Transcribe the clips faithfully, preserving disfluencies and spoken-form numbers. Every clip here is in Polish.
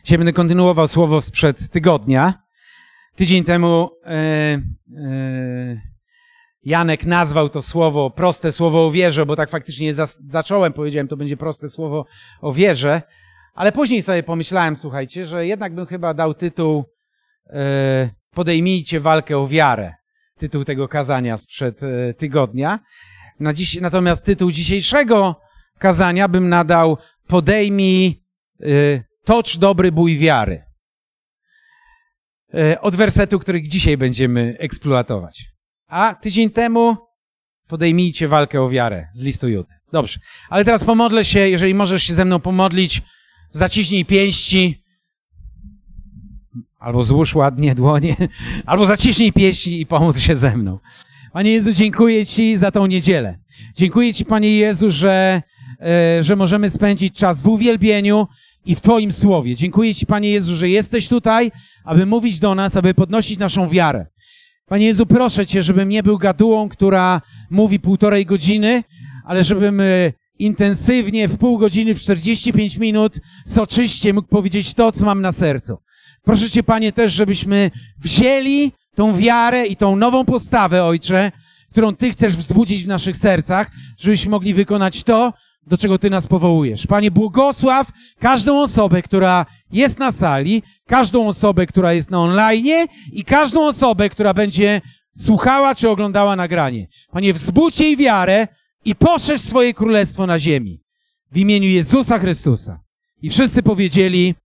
Dzisiaj będę kontynuował słowo sprzed tygodnia. Tydzień temu e, e, Janek nazwał to słowo proste słowo o wierze, bo tak faktycznie za, zacząłem, powiedziałem, to będzie proste słowo o wierze, ale później sobie pomyślałem, słuchajcie, że jednak bym chyba dał tytuł e, Podejmijcie walkę o wiarę. Tytuł tego kazania sprzed e, tygodnia. Na dziś, natomiast tytuł dzisiejszego kazania bym nadał Podejmij, e, tocz dobry bój wiary. E, od wersetu, który dzisiaj będziemy eksploatować. A tydzień temu podejmijcie walkę o wiarę z listu Judy. Dobrze, ale teraz pomodlę się, jeżeli możesz się ze mną pomodlić, zaciśnij pięści, albo złóż ładnie dłonie, albo zaciśnij pięści i pomódl się ze mną. Panie Jezu, dziękuję Ci za tą niedzielę. Dziękuję Ci, Panie Jezu, że, e, że możemy spędzić czas w uwielbieniu i w Twoim słowie. Dziękuję Ci, Panie Jezu, że jesteś tutaj, aby mówić do nas, aby podnosić naszą wiarę. Panie Jezu, proszę Cię, żebym nie był gadułą, która mówi półtorej godziny, ale żebym intensywnie w pół godziny, w czterdzieści pięć minut soczyście mógł powiedzieć to, co mam na sercu. Proszę Cię, Panie, też, żebyśmy wzięli tą wiarę i tą nową postawę, Ojcze, którą Ty chcesz wzbudzić w naszych sercach, żebyśmy mogli wykonać to, do czego Ty nas powołujesz. Panie, błogosław każdą osobę, która jest na sali, każdą osobę, która jest na online i każdą osobę, która będzie słuchała czy oglądała nagranie. Panie, wzbudź jej wiarę i poszerz swoje królestwo na ziemi. W imieniu Jezusa Chrystusa. I wszyscy powiedzieli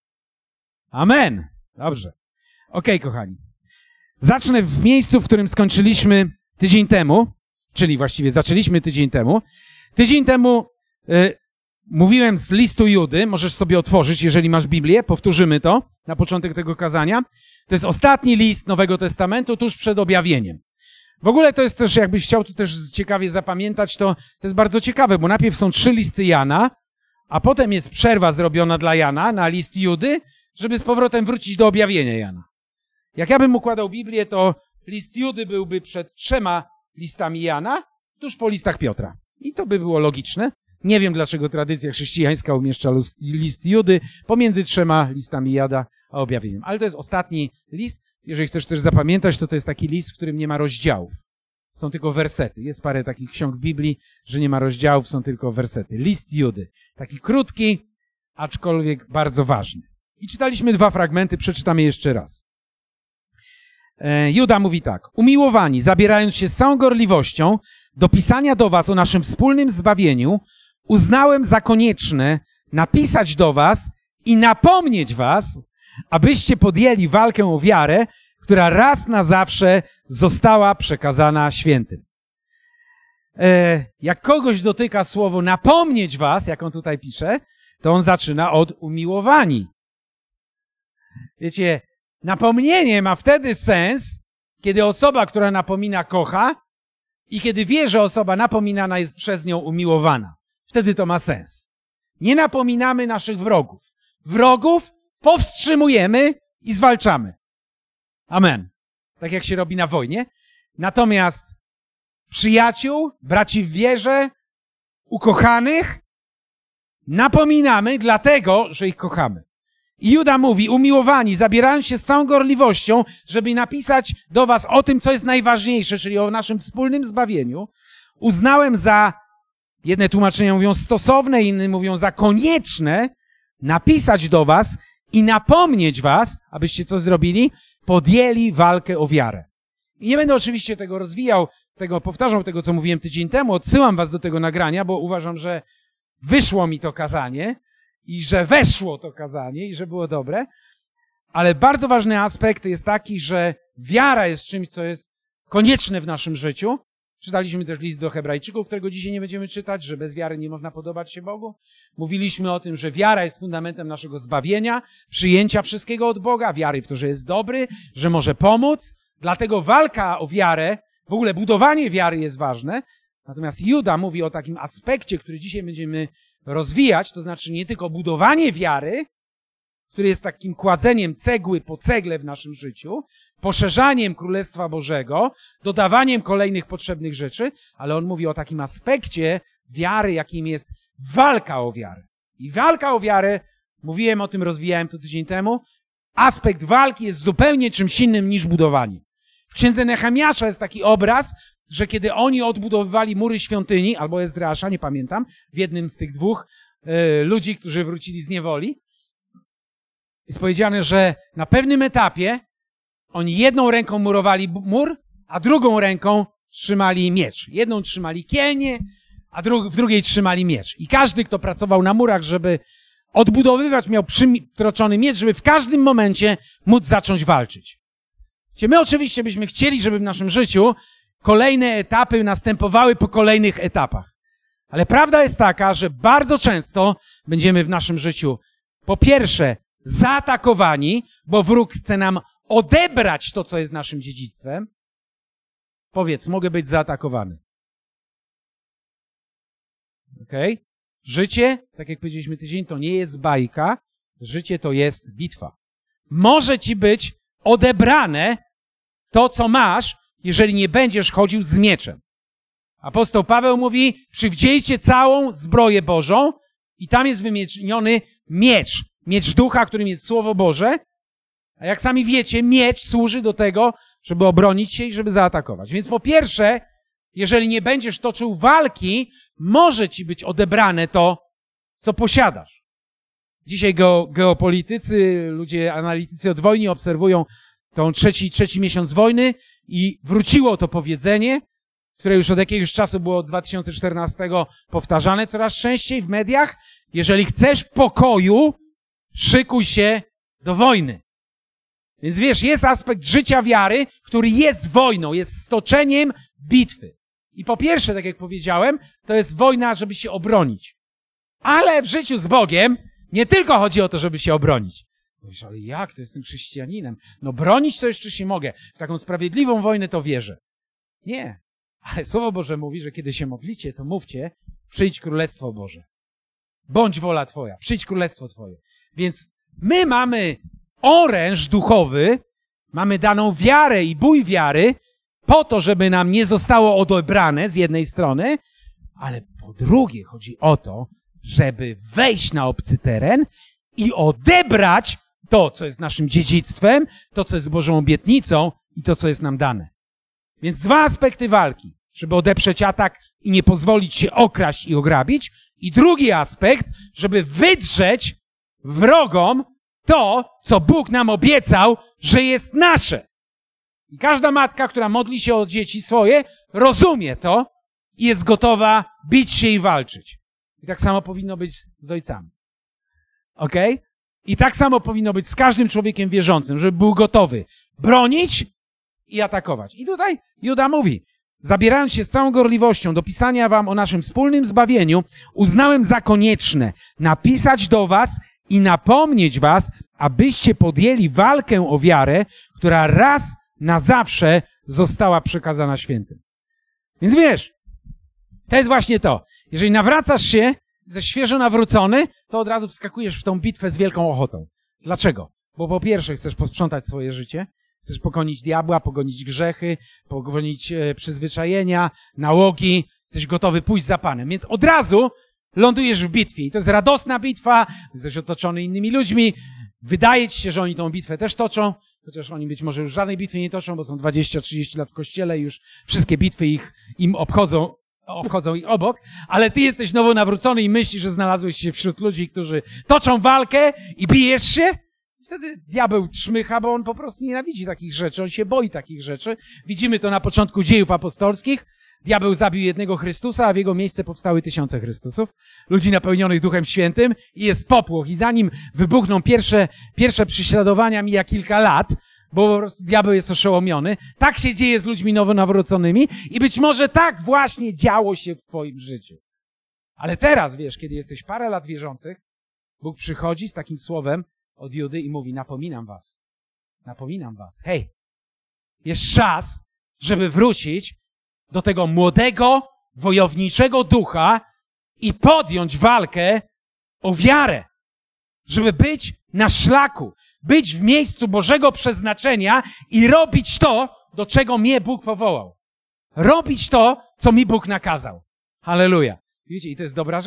Amen. Dobrze. Okej, okay, kochani. Zacznę w miejscu, w którym skończyliśmy tydzień temu, czyli właściwie zaczęliśmy tydzień temu. Tydzień temu y, mówiłem z listu Judy, możesz sobie otworzyć, jeżeli masz Biblię, powtórzymy to na początek tego kazania. To jest ostatni list Nowego Testamentu, tuż przed objawieniem. W ogóle to jest też, jakbyś chciał to też ciekawie zapamiętać, to, to jest bardzo ciekawe, bo najpierw są trzy listy Jana, a potem jest przerwa zrobiona dla Jana na list Judy, żeby z powrotem wrócić do objawienia Jana. Jak ja bym układał Biblię, to list Judy byłby przed trzema listami Jana, tuż po listach Piotra. I to by było logiczne. Nie wiem, dlaczego tradycja chrześcijańska umieszcza list Judy pomiędzy trzema listami Jana a objawieniem. Ale to jest ostatni list. Jeżeli chcesz też zapamiętać, to to jest taki list, w którym nie ma rozdziałów. Są tylko wersety. Jest parę takich ksiąg w Biblii, że nie ma rozdziałów, są tylko wersety. List Judy. Taki krótki, aczkolwiek bardzo ważny. I czytaliśmy dwa fragmenty, przeczytamy jeszcze raz. Juda mówi tak. Umiłowani, zabierając się z całą gorliwością do pisania do was o naszym wspólnym zbawieniu, uznałem za konieczne napisać do was i napomnieć was, abyście podjęli walkę o wiarę, która raz na zawsze została przekazana świętym. E, jak kogoś dotyka słowo napomnieć was, jak on tutaj pisze, to on zaczyna od umiłowani. Wiecie, napomnienie ma wtedy sens, kiedy osoba, która napomina, kocha i kiedy wie, że osoba napominana jest przez nią umiłowana. Wtedy to ma sens. Nie napominamy naszych wrogów. Wrogów powstrzymujemy i zwalczamy. Amen. Tak jak się robi na wojnie. Natomiast przyjaciół, braci w wierze, ukochanych napominamy dlatego, że ich kochamy. I Juda mówi, umiłowani, zabierając się z całą gorliwością, żeby napisać do was o tym, co jest najważniejsze, czyli o naszym wspólnym zbawieniu, uznałem za, jedne tłumaczenia mówią stosowne, inne mówią za konieczne, napisać do was i napomnieć was, abyście co zrobili? Podjęli walkę o wiarę. I nie będę oczywiście tego rozwijał, tego powtarzał tego, co mówiłem tydzień temu, odsyłam was do tego nagrania, bo uważam, że wyszło mi to kazanie, i że weszło to kazanie i że było dobre, ale bardzo ważny aspekt jest taki, że wiara jest czymś, co jest konieczne w naszym życiu. Czytaliśmy też list do Hebrajczyków, którego dzisiaj nie będziemy czytać, że bez wiary nie można podobać się Bogu. Mówiliśmy o tym, że wiara jest fundamentem naszego zbawienia, przyjęcia wszystkiego od Boga, wiary w to, że jest dobry, że może pomóc. Dlatego walka o wiarę, w ogóle budowanie wiary jest ważne. Natomiast Juda mówi o takim aspekcie, który dzisiaj będziemy rozwijać, to znaczy nie tylko budowanie wiary, który jest takim kładzeniem cegły po cegle w naszym życiu, poszerzaniem Królestwa Bożego, dodawaniem kolejnych potrzebnych rzeczy, ale on mówi o takim aspekcie wiary, jakim jest walka o wiarę. I walka o wiarę Mówiłem o tym, rozwijałem to tydzień temu. Aspekt walki jest zupełnie czymś innym niż budowanie. W księdze Nehemiasza jest taki obraz, że kiedy oni odbudowywali mury świątyni, albo Ezdrasza, nie pamiętam, w jednym z tych dwóch y, ludzi, którzy wrócili z niewoli, jest powiedziane, że na pewnym etapie oni jedną ręką murowali mur, a drugą ręką trzymali miecz. Jedną trzymali kielnię, a dru- w drugiej trzymali miecz. I każdy, kto pracował na murach, żeby odbudowywać, miał przytroczony miecz, żeby w każdym momencie móc zacząć walczyć. My oczywiście byśmy chcieli, żeby w naszym życiu kolejne etapy następowały po kolejnych etapach. Ale prawda jest taka, że bardzo często będziemy w naszym życiu po pierwsze zaatakowani, bo wróg chce nam odebrać to, co jest naszym dziedzictwem. Powiedz, mogę być zaatakowany. Okej? Okay? Życie, tak jak powiedzieliśmy tydzień, to nie jest bajka. Życie to jest bitwa. Może ci być odebrane to, co masz, jeżeli nie będziesz chodził z mieczem. Apostoł Paweł mówi, przywdziejcie całą zbroję Bożą i tam jest wymieniony miecz. Miecz ducha, którym jest Słowo Boże. A jak sami wiecie, miecz służy do tego, żeby obronić się i żeby zaatakować. Więc po pierwsze, jeżeli nie będziesz toczył walki, może ci być odebrane to, co posiadasz. Dzisiaj geopolitycy, ludzie, analitycy od wojny obserwują tą trzeci, trzeci miesiąc wojny i wróciło to powiedzenie, które już od jakiegoś czasu było od dwa tysiące czternastego powtarzane coraz częściej w mediach. Jeżeli chcesz pokoju, szykuj się do wojny. Więc wiesz, jest aspekt życia wiary, który jest wojną, jest stoczeniem bitwy. I po pierwsze, tak jak powiedziałem, to jest wojna, żeby się obronić. Ale w życiu z Bogiem nie tylko chodzi o to, żeby się obronić. Mówisz, ale jak? To jestem chrześcijaninem. No bronić to jeszcze się mogę. W taką sprawiedliwą wojnę to wierzę. Nie. Ale Słowo Boże mówi, że kiedy się modlicie, to mówcie, przyjdź Królestwo Boże. Bądź wola Twoja. Przyjdź Królestwo Twoje. Więc my mamy oręż duchowy, mamy daną wiarę i bój wiary po to, żeby nam nie zostało odebrane z jednej strony, ale po drugie chodzi o to, żeby wejść na obcy teren i odebrać to, co jest naszym dziedzictwem, to, co jest Bożą obietnicą i to, co jest nam dane. Więc dwa aspekty walki, żeby odeprzeć atak i nie pozwolić się okraść i ograbić. I drugi aspekt, żeby wydrzeć wrogom to, co Bóg nam obiecał, że jest nasze. I każda matka, która modli się o dzieci swoje, rozumie to i jest gotowa bić się i walczyć. I tak samo powinno być z ojcami. Okej? Okay? I tak samo powinno być z każdym człowiekiem wierzącym, żeby był gotowy bronić i atakować. I tutaj Juda mówi, zabierając się z całą gorliwością do pisania wam o naszym wspólnym zbawieniu, uznałem za konieczne napisać do was i napomnieć was, abyście podjęli walkę o wiarę, która raz na zawsze została przekazana świętym. Więc wiesz, to jest właśnie to. Jeżeli nawracasz się ze świeżo nawrócony, to od razu wskakujesz w tą bitwę z wielką ochotą. Dlaczego? Bo po pierwsze chcesz posprzątać swoje życie, chcesz pokonić diabła, pogonić grzechy, pogonić e, przyzwyczajenia, nałogi, jesteś gotowy pójść za Panem. Więc od razu lądujesz w bitwie. I to jest radosna bitwa, jesteś otoczony innymi ludźmi, wydaje ci się, że oni tą bitwę też toczą, chociaż oni być może już żadnej bitwy nie toczą, bo są dwadzieścia trzydzieści lat w kościele i już wszystkie bitwy ich, im obchodzą, obchodzą ich obok, ale ty jesteś nowo nawrócony i myślisz, że znalazłeś się wśród ludzi, którzy toczą walkę i bijesz się. Wtedy diabeł czmycha, bo on po prostu nienawidzi takich rzeczy, on się boi takich rzeczy. Widzimy to na początku dziejów apostolskich. Diabeł zabił jednego Chrystusa, a w jego miejsce powstały tysiące Chrystusów, ludzi napełnionych Duchem Świętym i jest popłoch. I zanim wybuchną pierwsze, pierwsze prześladowania, mija kilka lat, bo po prostu diabeł jest oszołomiony. Tak się dzieje z ludźmi nowonawróconymi i być może tak właśnie działo się w twoim życiu. Ale teraz, wiesz, kiedy jesteś parę lat wierzących, Bóg przychodzi z takim słowem od Judy i mówi, napominam was, napominam was, hej, jest czas, żeby wrócić do tego młodego, wojowniczego ducha i podjąć walkę o wiarę, żeby być na szlaku, być w miejscu Bożego przeznaczenia i robić to, do czego mnie Bóg powołał. Robić to, co mi Bóg nakazał. Halleluja. Widzicie, i to jest dobra rzecz.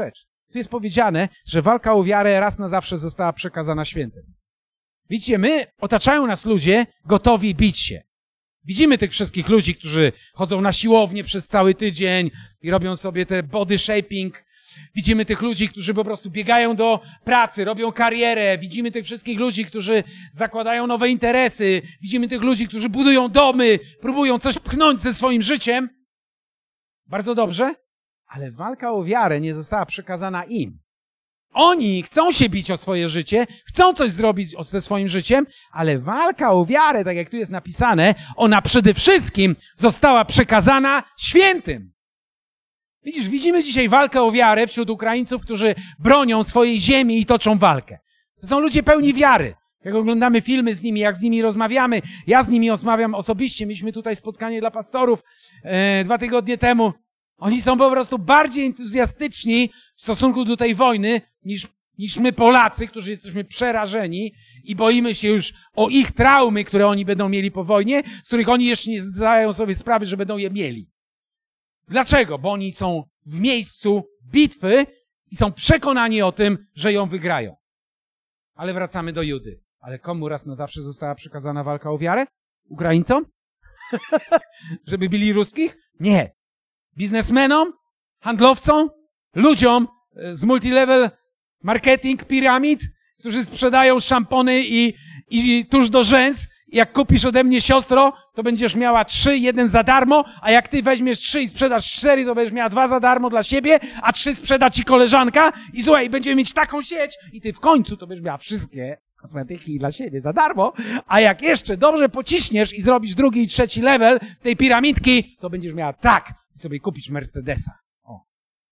Tu jest powiedziane, że walka o wiarę raz na zawsze została przekazana świętym. Widzicie, my, otaczają nas ludzie gotowi bić się. Widzimy tych wszystkich ludzi, którzy chodzą na siłownię przez cały tydzień i robią sobie te body shaping. Widzimy tych ludzi, którzy po prostu biegają do pracy, robią karierę. Widzimy tych wszystkich ludzi, którzy zakładają nowe interesy. Widzimy tych ludzi, którzy budują domy, próbują coś pchnąć ze swoim życiem. Bardzo dobrze, ale walka o wiarę nie została przekazana im. Oni chcą się bić o swoje życie, chcą coś zrobić ze swoim życiem, ale walka o wiarę, tak jak tu jest napisane, ona przede wszystkim została przekazana świętym. Widzisz, widzimy dzisiaj walkę o wiarę wśród Ukraińców, którzy bronią swojej ziemi i toczą walkę. To są ludzie pełni wiary. Jak oglądamy filmy z nimi, jak z nimi rozmawiamy, ja z nimi rozmawiam osobiście. Mieliśmy tutaj spotkanie dla pastorów e, dwa tygodnie temu. Oni są po prostu bardziej entuzjastyczni w stosunku do tej wojny niż, niż my Polacy, którzy jesteśmy przerażeni i boimy się już o ich traumy, które oni będą mieli po wojnie, z których oni jeszcze nie zdają sobie sprawy, że będą je mieli. Dlaczego? Bo oni są w miejscu bitwy i są przekonani o tym, że ją wygrają. Ale wracamy do Judy. Ale komu raz na zawsze została przekazana walka o wiarę? Ukraińcom? Żeby bili ruskich? Nie. Biznesmenom? Handlowcom? Ludziom z multilevel marketing piramid, którzy sprzedają szampony i, i tuż do rzęs. Jak kupisz ode mnie, siostro, to będziesz miała trzy, jeden za darmo, a jak ty weźmiesz trzy i sprzedasz cztery, to będziesz miała dwa za darmo dla siebie, a trzy sprzeda ci koleżanka i słuchaj, będziemy mieć taką sieć i ty w końcu to będziesz miała wszystkie kosmetyki dla siebie za darmo, a jak jeszcze dobrze pociśniesz i zrobisz drugi i trzeci level tej piramidki, to będziesz miała tak i sobie kupić Mercedesa. O.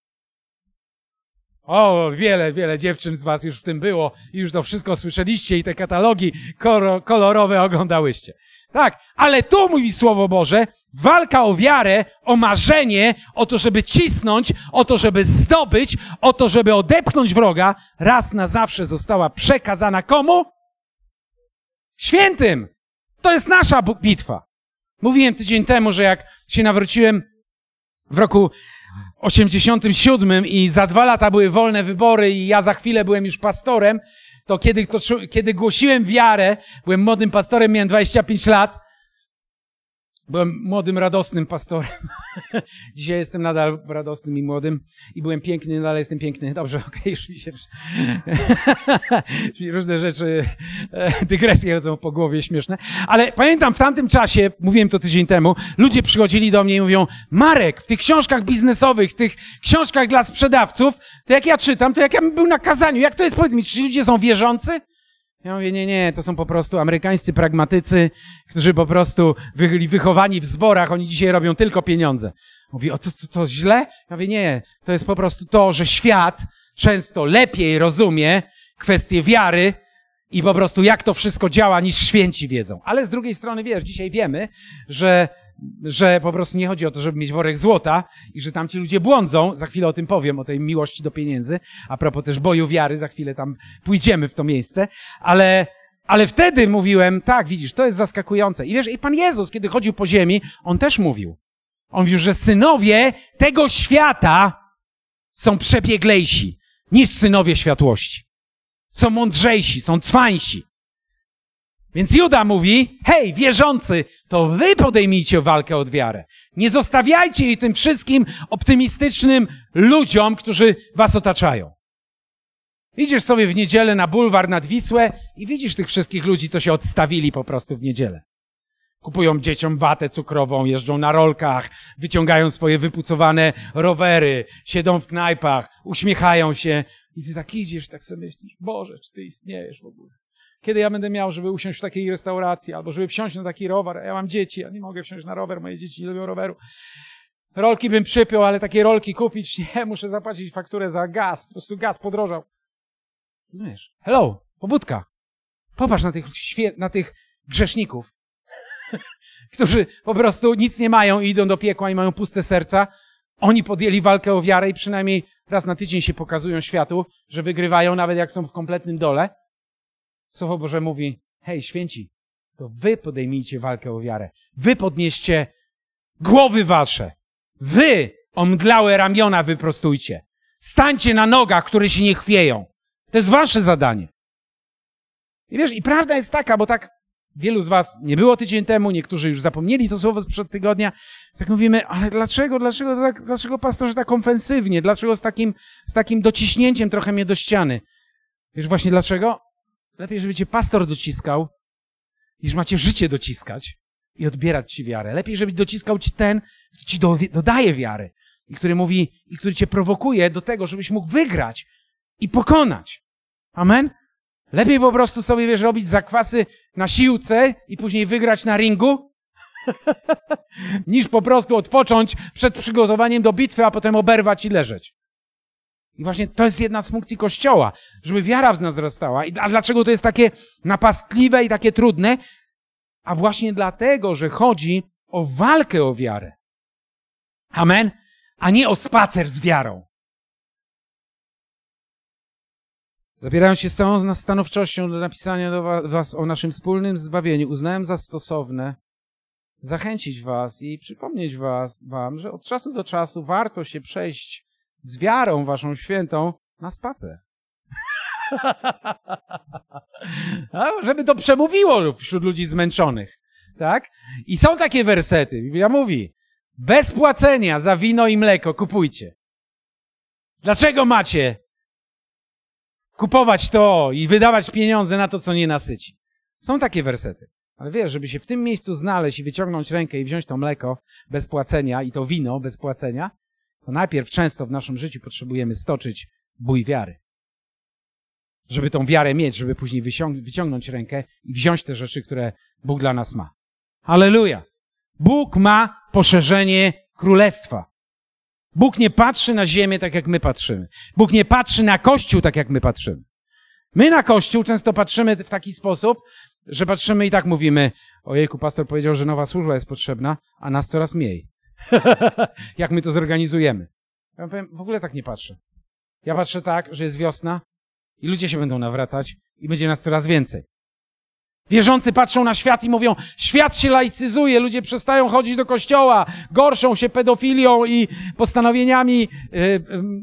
O, wiele, wiele dziewczyn z was już w tym było i już to wszystko słyszeliście i te katalogi kolorowe oglądałyście. Tak, ale tu mówi Słowo Boże, walka o wiarę, o marzenie, o to, żeby cisnąć, o to, żeby zdobyć, o to, żeby odepchnąć wroga, raz na zawsze została przekazana komu? Świętym! To jest nasza bitwa. Mówiłem tydzień temu, że jak się nawróciłem w roku osiemdziesiątym siódmym i za dwa lata były wolne wybory i ja za chwilę byłem już pastorem, to kiedy, to kiedy głosiłem wiarę, byłem młodym pastorem, miałem dwadzieścia pięć lat, byłem młodym, radosnym pastorem. Dzisiaj jestem nadal radosnym i młodym i byłem piękny, nadal jestem piękny. Dobrze, okej, okay, już mi się... Różne rzeczy, dygresje chodzą po głowie, śmieszne. Ale pamiętam, w tamtym czasie, mówiłem to tydzień temu, ludzie przychodzili do mnie i mówią, Marek, w tych książkach biznesowych, w tych książkach dla sprzedawców, to jak ja czytam, to jak ja bym był na kazaniu, jak to jest, powiedz mi, czy ci ludzie są wierzący? Ja mówię, nie, nie, to są po prostu amerykańscy pragmatycy, którzy po prostu byli wychowani w zborach, oni dzisiaj robią tylko pieniądze. Mówi, o to, to, to źle? Ja mówię, nie, to jest po prostu to, że świat często lepiej rozumie kwestie wiary i po prostu jak to wszystko działa, niż święci wiedzą. Ale z drugiej strony, wiesz, dzisiaj wiemy, że że po prostu nie chodzi o to, żeby mieć worek złota i że tam ci ludzie błądzą. Za chwilę o tym powiem, o tej miłości do pieniędzy. A propos też boju wiary, za chwilę tam pójdziemy w to miejsce. Ale, ale wtedy mówiłem, tak, widzisz, to jest zaskakujące. I wiesz, i Pan Jezus, kiedy chodził po ziemi, On też mówił. On mówił, że synowie tego świata są przebieglejsi niż synowie światłości. Są mądrzejsi, są cwańsi. Więc Juda mówi, hej, wierzący, to wy podejmijcie walkę o wiarę. Nie zostawiajcie jej tym wszystkim optymistycznym ludziom, którzy was otaczają. Idziesz sobie w niedzielę na bulwar nad Wisłę i widzisz tych wszystkich ludzi, co się odstawili po prostu w niedzielę. Kupują dzieciom watę cukrową, jeżdżą na rolkach, wyciągają swoje wypucowane rowery, siedzą w knajpach, uśmiechają się. I ty tak idziesz, tak sobie myślisz, Boże, czy ty istniejesz w ogóle? Kiedy ja będę miał, żeby usiąść w takiej restauracji, albo żeby wsiąść na taki rower? Ja mam dzieci, ja nie mogę wsiąść na rower, moje dzieci nie lubią roweru. Rolki bym przypiął, ale takie rolki kupić, nie, muszę zapłacić fakturę za gaz, po prostu gaz podrożał. Rozumiesz? Hello, pobudka. Popatrz na tych, świe- na tych grzeszników, którzy po prostu nic nie mają i idą do piekła i mają puste serca. Oni podjęli walkę o wiarę i przynajmniej raz na tydzień się pokazują światu, że wygrywają, nawet jak są w kompletnym dole. Słowo Boże mówi, hej, święci, to wy podejmijcie walkę o wiarę. Wy podnieście głowy wasze. Wy omdlałe ramiona wyprostujcie. Stańcie na nogach, które się nie chwieją. To jest wasze zadanie. I wiesz, i prawda jest taka, bo tak wielu z was nie było tydzień temu, niektórzy już zapomnieli to słowo sprzed tygodnia. Tak mówimy, ale dlaczego, dlaczego, tak, dlaczego pastorze tak ofensywnie? Dlaczego z takim, z takim dociśnięciem trochę mnie do ściany? Wiesz właśnie dlaczego? Lepiej, żeby cię pastor dociskał, niż macie życie dociskać i odbierać ci wiarę. Lepiej, żeby dociskał ci ten, kto ci do, dodaje wiary i który mówi, i który cię prowokuje do tego, żebyś mógł wygrać i pokonać. Amen? Lepiej po prostu sobie, wiesz, robić zakwasy na siłce i później wygrać na ringu, niż po prostu odpocząć przed przygotowaniem do bitwy, a potem oberwać i leżeć. I właśnie to jest jedna z funkcji Kościoła, żeby wiara w nas wzrastała. A dlaczego to jest takie napastliwe i takie trudne? A właśnie dlatego, że chodzi o walkę o wiarę. Amen? A nie o spacer z wiarą. Zabierając się z całą stanowczością do napisania do was o naszym wspólnym zbawieniu, uznałem za stosowne zachęcić was i przypomnieć was, wam, że od czasu do czasu warto się przejść z wiarą waszą świętą na spacer. A, żeby to przemówiło wśród ludzi zmęczonych. Tak? I są takie wersety. Biblia mówi, bez płacenia za wino i mleko kupujcie. Dlaczego macie kupować to i wydawać pieniądze na to, co nie nasyci? Są takie wersety. Ale wiesz, żeby się w tym miejscu znaleźć i wyciągnąć rękę i wziąć to mleko bez płacenia i to wino bez płacenia, to najpierw często w naszym życiu potrzebujemy stoczyć bój wiary. Żeby tą wiarę mieć, żeby później wyciągnąć rękę i wziąć te rzeczy, które Bóg dla nas ma. Halleluja! Bóg ma poszerzenie królestwa. Bóg nie patrzy na ziemię tak, jak my patrzymy. Bóg nie patrzy na Kościół tak, jak my patrzymy. My na Kościół często patrzymy w taki sposób, że patrzymy i tak mówimy, ojejku, pastor powiedział, że nowa służba jest potrzebna, a nas coraz mniej. Jak my to zorganizujemy? Ja powiem, w ogóle tak nie patrzę. Ja patrzę tak, że jest wiosna i ludzie się będą nawracać i będzie nas coraz więcej. Wierzący patrzą na świat i mówią, świat się laicyzuje, ludzie przestają chodzić do kościoła, gorszą się pedofilią i postanowieniami, yy, yy,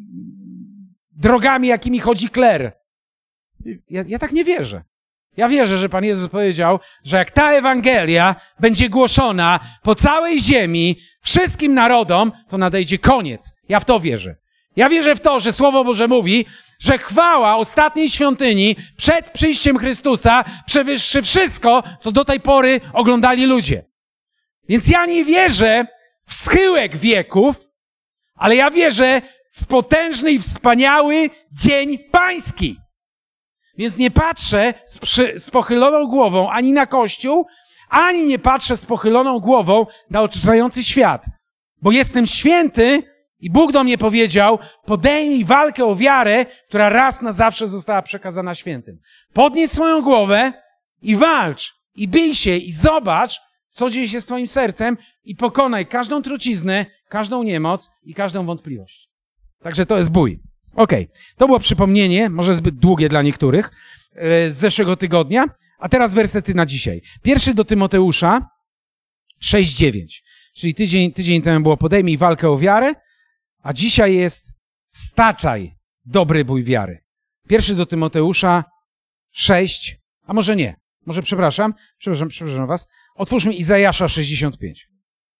drogami, jakimi chodzi kler. Ja, ja tak nie wierzę. Ja wierzę, że Pan Jezus powiedział, że jak ta Ewangelia będzie głoszona po całej ziemi, wszystkim narodom, to nadejdzie koniec. Ja w to wierzę. Ja wierzę w to, że Słowo Boże mówi, że chwała ostatniej świątyni przed przyjściem Chrystusa przewyższy wszystko, co do tej pory oglądali ludzie. Więc ja nie wierzę w schyłek wieków, ale ja wierzę w potężny i wspaniały dzień pański. Więc nie patrzę z, przy, z pochyloną głową ani na Kościół, ani nie patrzę z pochyloną głową na otaczający świat. Bo jestem święty i Bóg do mnie powiedział, podejmij walkę o wiarę, która raz na zawsze została przekazana świętym. Podnieś swoją głowę i walcz, i bij się, i zobacz, co dzieje się z twoim sercem i pokonaj każdą truciznę, każdą niemoc i każdą wątpliwość. Także to jest bój. Okej, okay. To było przypomnienie, może zbyt długie dla niektórych, z zeszłego tygodnia, a teraz wersety na dzisiaj. Pierwszy do Tymoteusza sześć dziewięć, czyli tydzień, tydzień temu było podejmij walkę o wiarę, a dzisiaj jest staczaj dobry bój wiary. Pierwszy do Tymoteusza sześć, a może nie, może przepraszam, przepraszam, przepraszam was, otwórzmy Izajasza sześćdziesiąt pięć.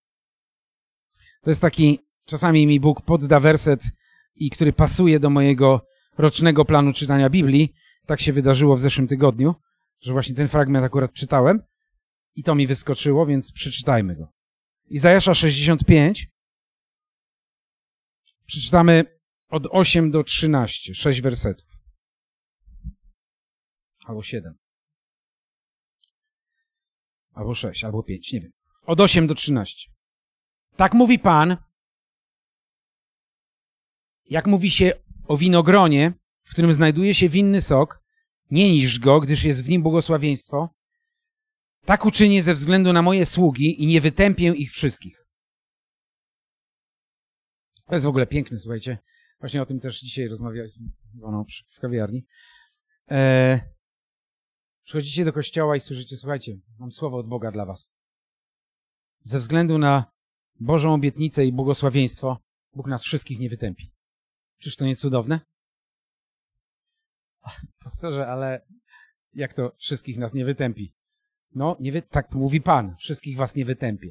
To jest taki, czasami mi Bóg podda werset, i który pasuje do mojego rocznego planu czytania Biblii. Tak się wydarzyło w zeszłym tygodniu, że właśnie ten fragment akurat czytałem i to mi wyskoczyło, więc przeczytajmy go. Izajasza sześćdziesiąt pięć. Przeczytamy od ósmego do trzynastego, sześć wersetów. Albo siedem. Albo sześć, albo pięć, nie wiem. Od ósmego do trzynastego. Tak mówi Pan, jak mówi się o winogronie, w którym znajduje się winny sok, nie niszcz go, gdyż jest w nim błogosławieństwo, tak uczynię ze względu na moje sługi i nie wytępię ich wszystkich. To jest w ogóle piękne, słuchajcie. Właśnie o tym też dzisiaj rozmawialiśmy w kawiarni. Eee, przychodzicie do kościoła i słyszycie, słuchajcie, mam słowo od Boga dla was. Ze względu na Bożą obietnicę i błogosławieństwo, Bóg nas wszystkich nie wytępi. Czyż to nie cudowne? Pastorze, ale jak to wszystkich nas nie wytępi? No, nie wy... tak mówi Pan, wszystkich was nie wytępię.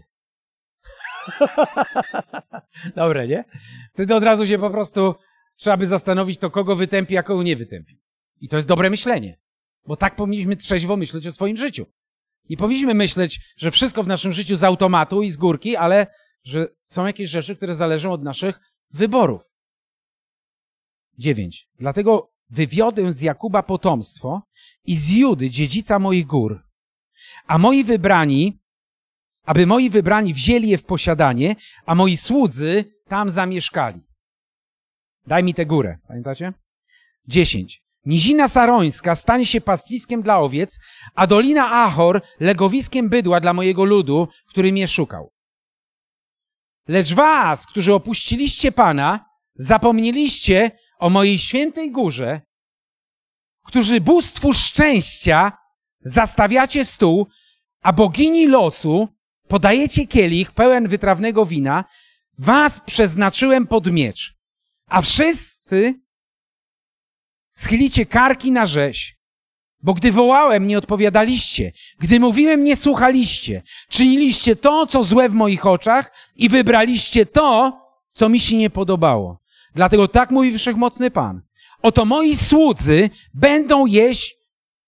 Dobre, nie? Wtedy od razu się po prostu trzeba by zastanowić, to kogo wytępi, a kogo nie wytępi. I to jest dobre myślenie, bo tak powinniśmy trzeźwo myśleć o swoim życiu. Nie powinniśmy myśleć, że wszystko w naszym życiu z automatu i z górki, ale że są jakieś rzeczy, które zależą od naszych wyborów. Dziewięć. Dlatego wywiodę z Jakuba potomstwo i z Judy dziedzica moich gór, a moi wybrani, aby moi wybrani wzięli je w posiadanie, a moi słudzy tam zamieszkali. Daj mi tę górę, pamiętacie? Dziesięć. Nizina Sarońska stanie się pastwiskiem dla owiec, a Dolina Achor legowiskiem bydła dla mojego ludu, który mnie szukał. Lecz was, którzy opuściliście Pana, zapomnieliście o mojej świętej górze, którzy bóstwu szczęścia zastawiacie stół, a bogini losu podajecie kielich pełen wytrawnego wina, was przeznaczyłem pod miecz, a wszyscy schylicie karki na rzeź, bo gdy wołałem, nie odpowiadaliście, gdy mówiłem, nie słuchaliście, czyniliście to, co złe w moich oczach i wybraliście to, co mi się nie podobało. Dlatego tak mówi Wszechmocny Pan. Oto moi słudzy będą jeść,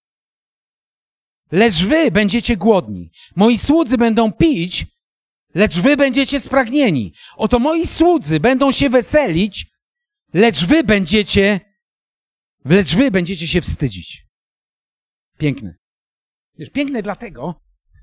lecz wy będziecie głodni. Moi słudzy będą pić, lecz wy będziecie spragnieni. Oto moi słudzy będą się weselić, lecz wy będziecie, lecz wy będziecie się wstydzić. Piękne. Wiesz, piękne dlatego,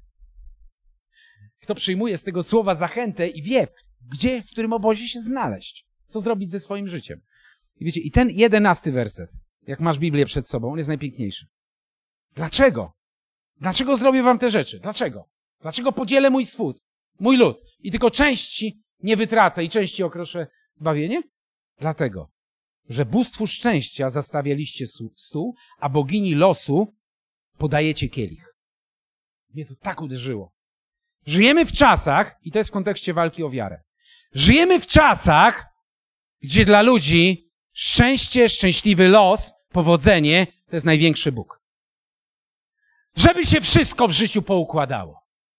kto przyjmuje z tego słowa zachętę i wie, gdzie, w którym obozie się znaleźć. Co zrobić ze swoim życiem. I wiecie, i ten jedenasty werset, jak masz Biblię przed sobą, on jest najpiękniejszy. Dlaczego? Dlaczego zrobię wam te rzeczy? Dlaczego? Dlaczego podzielę mój swód, mój lud i tylko części nie wytracę i części okroszę zbawienie? Dlatego, że bóstwu szczęścia zastawialiście stół, a bogini losu podajecie kielich. Mnie to tak uderzyło. Żyjemy w czasach, i to jest w kontekście walki o wiarę, żyjemy w czasach, gdzie dla ludzi szczęście, szczęśliwy los, powodzenie to jest największy Bóg. Żeby się wszystko w życiu poukładało.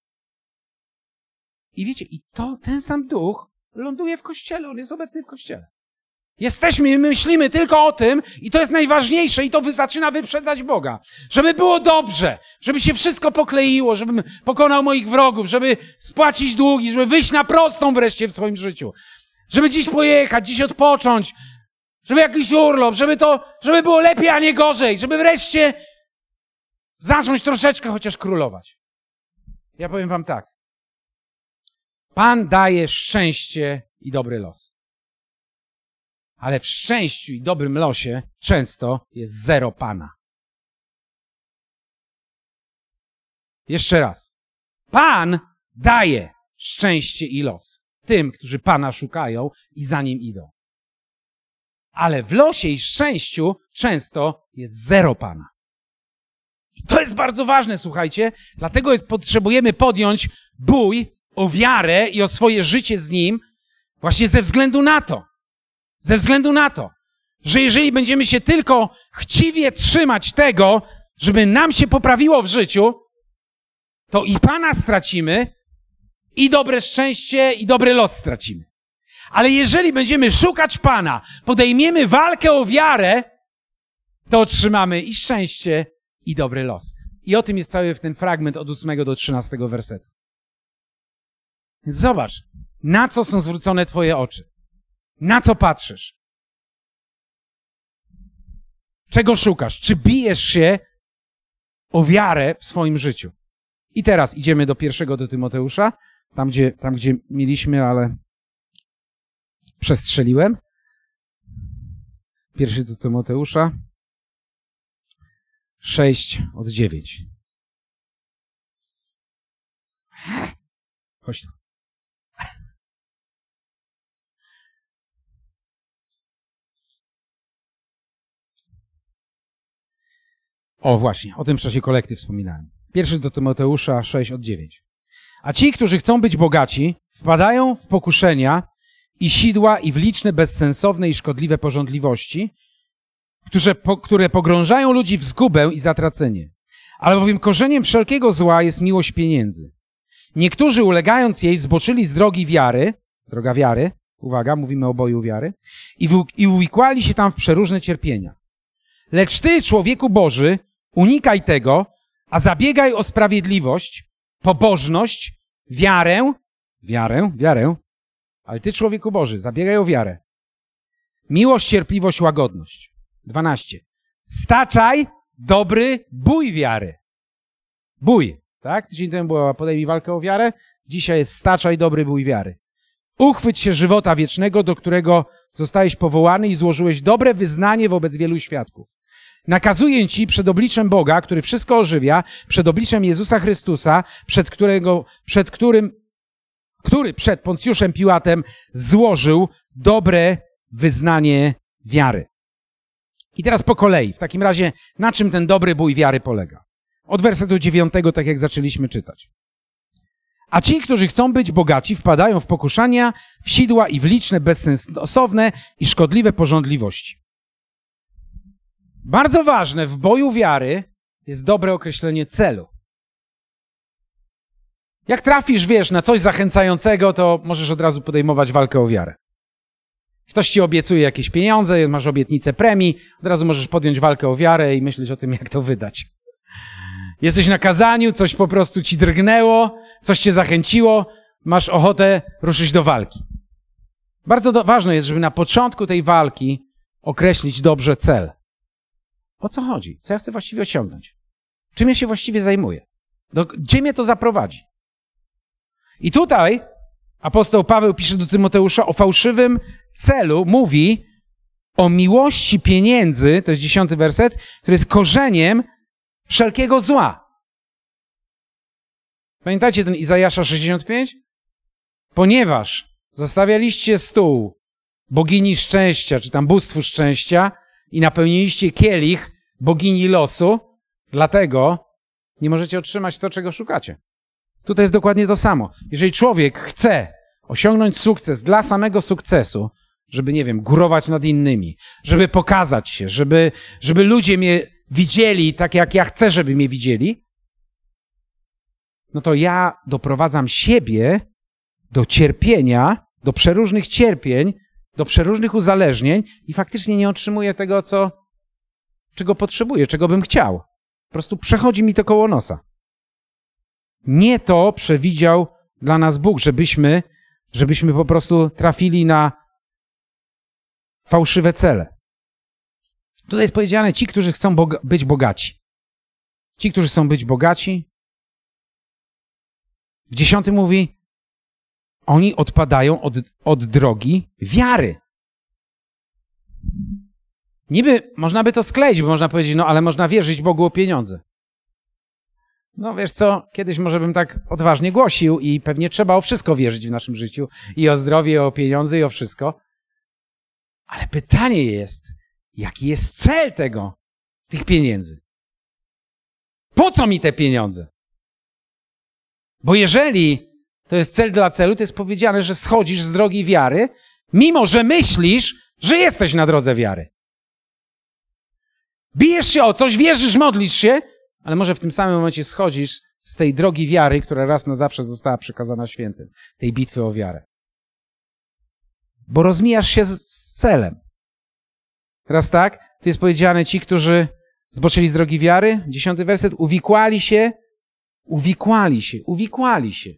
I wiecie, i to ten sam duch ląduje w Kościele, on jest obecny w Kościele. Jesteśmy i myślimy tylko o tym i to jest najważniejsze i to zaczyna wyprzedzać Boga. Żeby było dobrze, żeby się wszystko pokleiło, żebym pokonał moich wrogów, żeby spłacić długi, żeby wyjść na prostą wreszcie w swoim życiu. Żeby dziś pojechać, dziś odpocząć, żeby jakiś urlop, żeby to, żeby było lepiej, a nie gorzej, żeby wreszcie zacząć troszeczkę chociaż królować. Ja powiem wam tak. Pan daje szczęście i dobry los. Ale w szczęściu i dobrym losie często jest zero Pana. Jeszcze raz. Pan daje szczęście i los tym, którzy Pana szukają i za Nim idą. Ale w losie i szczęściu często jest zero Pana. I to jest bardzo ważne, słuchajcie. Dlatego potrzebujemy podjąć bój o wiarę i o swoje życie z Nim właśnie ze względu na to. Ze względu na to, że jeżeli będziemy się tylko chciwie trzymać tego, żeby nam się poprawiło w życiu, to i Pana stracimy, i dobre szczęście, i dobry los stracimy. Ale jeżeli będziemy szukać Pana, podejmiemy walkę o wiarę, to otrzymamy i szczęście, i dobry los. I o tym jest cały ten fragment od ósmego do trzynastego wersetu. Więc zobacz, na co są zwrócone twoje oczy. Na co patrzysz? Czego szukasz? Czy bijesz się o wiarę w swoim życiu? I teraz idziemy do pierwszego do Tymoteusza, tam gdzie, tam gdzie mieliśmy, ale przestrzeliłem. Pierwszy do Tymoteusza, sześć od dziewięć. Chodź tu. O, właśnie, o tym w czasie kolekty wspominałem. Pierwszy do Tymoteusza sześć od dziewięć. A ci, którzy chcą być bogaci, wpadają w pokuszenia i sidła i w liczne bezsensowne i szkodliwe pożądliwości, które, po, które pogrążają ludzi w zgubę i zatracenie. Albowiem korzeniem wszelkiego zła jest miłość pieniędzy. Niektórzy, ulegając jej, zboczyli z drogi wiary, droga wiary, uwaga, mówimy o boju wiary, i, w, i uwikłali się tam w przeróżne cierpienia. Lecz ty, człowieku Boży, unikaj tego, a zabiegaj o sprawiedliwość, pobożność, wiarę, wiarę, wiarę, ale ty, człowieku Boży, zabiegaj o wiarę. Miłość, cierpliwość, łagodność. dwanaście. Staczaj dobry bój wiary. Bój, tak? Tydzień temu była podejmij walkę o wiarę, dzisiaj jest staczaj dobry bój wiary. Uchwyć się żywota wiecznego, do którego zostałeś powołany i złożyłeś dobre wyznanie wobec wielu świadków. Nakazuję ci przed obliczem Boga, który wszystko ożywia, przed obliczem Jezusa Chrystusa, przed którego, przed którym, który przed Poncjuszem Piłatem złożył dobre wyznanie wiary. I teraz po kolei. W takim razie, na czym ten dobry bój wiary polega? Od wersetu dziewiątego, tak jak zaczęliśmy czytać. A ci, którzy chcą być bogaci, wpadają w pokuszania, w sidła i w liczne, bezsensowne i szkodliwe pożądliwości. Bardzo ważne w boju wiary jest dobre określenie celu. Jak trafisz, wiesz, na coś zachęcającego, to możesz od razu podejmować walkę o wiarę. Ktoś ci obiecuje jakieś pieniądze, masz obietnicę premii, od razu możesz podjąć walkę o wiarę i myśleć o tym, jak to wydać. Jesteś na kazaniu, coś po prostu ci drgnęło, coś cię zachęciło, masz ochotę ruszyć do walki. Bardzo do, ważne jest, żeby na początku tej walki określić dobrze cel. O co chodzi? Co ja chcę właściwie osiągnąć? Czym ja się właściwie zajmuję? Do, gdzie mnie to zaprowadzi? I tutaj apostoł Paweł pisze do Tymoteusza o fałszywym celu, mówi o miłości pieniędzy, to jest dziesiąty werset, który jest korzeniem wszelkiego zła. Pamiętacie ten Izajasza sześćdziesiąt pięć? Ponieważ zastawialiście stół bogini szczęścia, czy tam bóstwu szczęścia i napełniliście kielich bogini losu, dlatego nie możecie otrzymać to, czego szukacie. Tutaj jest dokładnie to samo. Jeżeli człowiek chce osiągnąć sukces dla samego sukcesu, żeby, nie wiem, górować nad innymi, żeby pokazać się, żeby, żeby ludzie mnie widzieli tak, jak ja chcę, żeby mnie widzieli, no to ja doprowadzam siebie do cierpienia, do przeróżnych cierpień, do przeróżnych uzależnień i faktycznie nie otrzymuję tego, co, czego potrzebuję, czego bym chciał. Po prostu przechodzi mi to koło nosa. Nie to przewidział dla nas Bóg, żebyśmy, żebyśmy po prostu trafili na fałszywe cele. Tutaj jest powiedziane, ci, którzy chcą boga- być bogaci. Ci, którzy chcą być bogaci. W dziesiątym mówi, oni odpadają od, od drogi wiary. Niby można by to skleić, bo można powiedzieć, no ale można wierzyć Bogu o pieniądze. No wiesz co, kiedyś może bym tak odważnie głosił i pewnie trzeba o wszystko wierzyć w naszym życiu. I o zdrowie, i o pieniądze, i o wszystko. Ale pytanie jest, jaki jest cel tego, tych pieniędzy? Po co mi te pieniądze? Bo jeżeli to jest cel dla celu, to jest powiedziane, że schodzisz z drogi wiary, mimo że myślisz, że jesteś na drodze wiary. Bijesz się o coś, wierzysz, modlisz się, ale może w tym samym momencie schodzisz z tej drogi wiary, która raz na zawsze została przekazana świętym, tej bitwy o wiarę. Bo rozmijasz się z, z celem. Teraz tak, tu jest powiedziane, ci, którzy zboczyli z drogi wiary, dziesiąty werset, uwikłali się, uwikłali się, uwikłali się.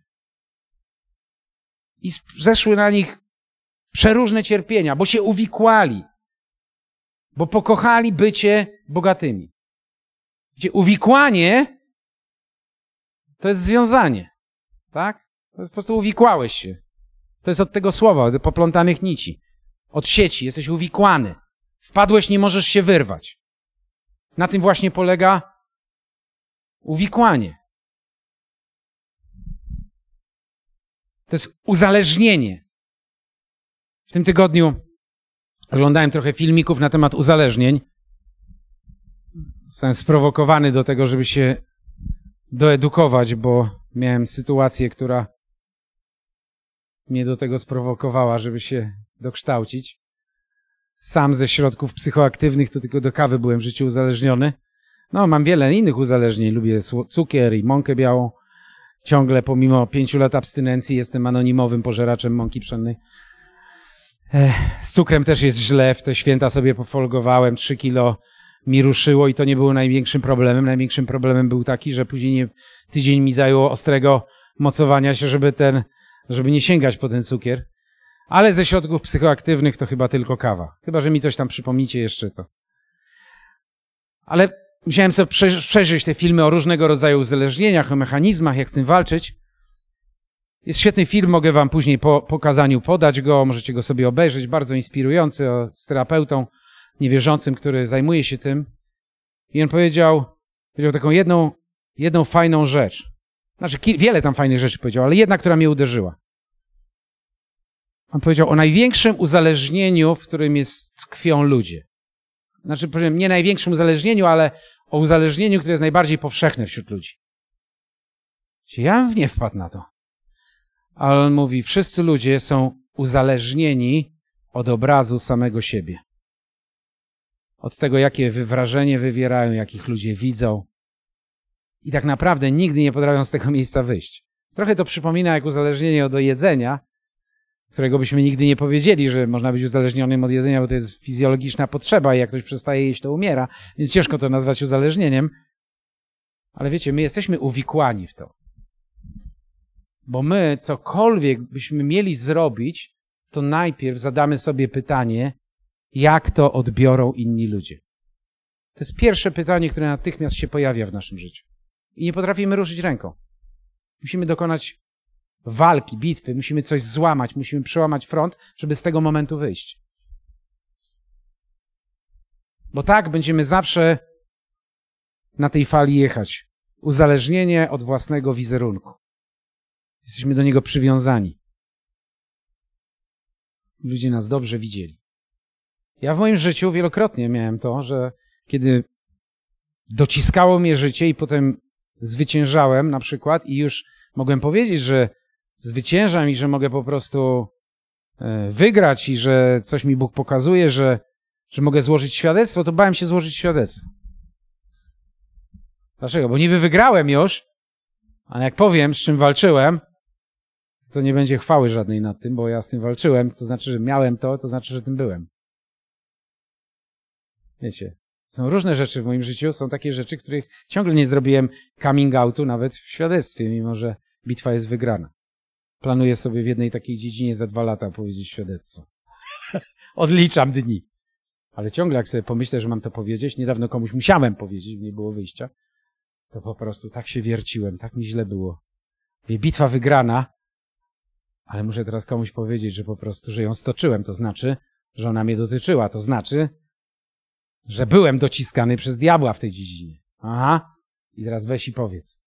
I zeszły na nich przeróżne cierpienia, bo się uwikłali, bo pokochali bycie bogatymi. Gdzie uwikłanie to jest związanie, tak? To jest po prostu uwikłałeś się. To jest od tego słowa, od poplątanych nici. Od sieci, jesteś uwikłany. Wpadłeś, nie możesz się wyrwać. Na tym właśnie polega uwikłanie. To jest uzależnienie. W tym tygodniu oglądałem trochę filmików na temat uzależnień. Zostałem sprowokowany do tego, żeby się doedukować, bo miałem sytuację, która mnie do tego sprowokowała, żeby się dokształcić. Sam ze środków psychoaktywnych to tylko do kawy byłem w życiu uzależniony. No, mam wiele innych uzależnień. Lubię cukier i mąkę białą. Ciągle pomimo pięciu lat abstynencji jestem anonimowym pożeraczem mąki pszennej. Ech, z cukrem też jest źle. W te święta sobie pofolgowałem. Trzy kilo mi ruszyło i to nie było największym problemem. Największym problemem był taki, że później nie, tydzień mi zajęło ostrego mocowania się, żeby ten, żeby nie sięgać po ten cukier. Ale ze środków psychoaktywnych to chyba tylko kawa. Chyba że mi coś tam przypomnicie jeszcze to. Ale musiałem sobie przejrzeć te filmy o różnego rodzaju uzależnieniach, o mechanizmach, jak z tym walczyć. Jest świetny film, mogę wam później po pokazaniu podać go, możecie go sobie obejrzeć, bardzo inspirujący, o, z terapeutą niewierzącym, który zajmuje się tym. I on powiedział, powiedział taką jedną, jedną fajną rzecz. Znaczy, wiele tam fajnych rzeczy powiedział, ale jedna, która mnie uderzyła. On powiedział o największym uzależnieniu, w którym jest tkwią ludzie. Znaczy, powiem, nie największym uzależnieniu, ale o uzależnieniu, które jest najbardziej powszechne wśród ludzi. Ja nie wpadł na to. Ale on mówi, wszyscy ludzie są uzależnieni od obrazu samego siebie. Od tego, jakie wrażenie wywierają, jakich ludzie widzą. I tak naprawdę nigdy nie potrafią z tego miejsca wyjść. Trochę to przypomina jak uzależnienie od jedzenia, którego byśmy nigdy nie powiedzieli, że można być uzależnionym od jedzenia, bo to jest fizjologiczna potrzeba i jak ktoś przestaje jeść, to umiera, więc ciężko to nazwać uzależnieniem. Ale wiecie, my jesteśmy uwikłani w to. Bo my, cokolwiek byśmy mieli zrobić, to najpierw zadamy sobie pytanie, jak to odbiorą inni ludzie. To jest pierwsze pytanie, które natychmiast się pojawia w naszym życiu. I nie potrafimy ruszyć ręką. Musimy dokonać walki, bitwy, musimy coś złamać, musimy przełamać front, żeby z tego momentu wyjść. Bo tak będziemy zawsze na tej fali jechać. Uzależnienie od własnego wizerunku. Jesteśmy do niego przywiązani. Ludzie nas dobrze widzieli. Ja w moim życiu wielokrotnie miałem to, że kiedy dociskało mnie życie i potem zwyciężałem na przykład i już mogłem powiedzieć, że zwyciężam i że mogę po prostu wygrać i że coś mi Bóg pokazuje, że, że mogę złożyć świadectwo, to bałem się złożyć świadectwo. Dlaczego? Bo niby wygrałem już, ale jak powiem, z czym walczyłem, to nie będzie chwały żadnej nad tym, bo ja z tym walczyłem, to znaczy, że miałem to, to znaczy, że tym byłem. Wiecie, są różne rzeczy w moim życiu, są takie rzeczy, których ciągle nie zrobiłem coming outu nawet w świadectwie, mimo że bitwa jest wygrana. Planuję sobie w jednej takiej dziedzinie za dwa lata powiedzieć świadectwo. Odliczam dni. Ale ciągle jak sobie pomyślę, że mam to powiedzieć, niedawno komuś musiałem powiedzieć, nie było wyjścia, to po prostu tak się wierciłem, tak mi źle było. Wie, bitwa wygrana, ale muszę teraz komuś powiedzieć, że po prostu, że ją stoczyłem, to znaczy, że ona mnie dotyczyła, to znaczy, że byłem dociskany przez diabła w tej dziedzinie. Aha, i teraz weź i powiedz.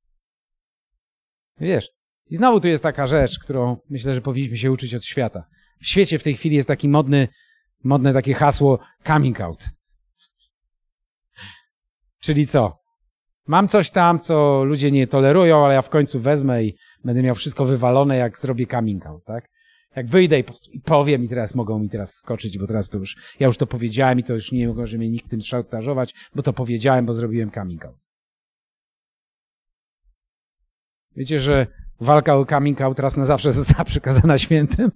Wiesz, i znowu tu jest taka rzecz, którą myślę, że powinniśmy się uczyć od świata. W świecie w tej chwili jest taki modny, modne takie hasło coming out. Czyli co? Mam coś tam, co ludzie nie tolerują, ale ja w końcu wezmę i będę miał wszystko wywalone, jak zrobię coming out, tak? Jak wyjdę i, i powiem i teraz mogą mi teraz skoczyć, bo teraz to już, ja już to powiedziałem i to już nie może mnie nikt tym szantażować, bo to powiedziałem, bo zrobiłem coming out. Wiecie, że walka o coming out raz na zawsze została przekazana świętym?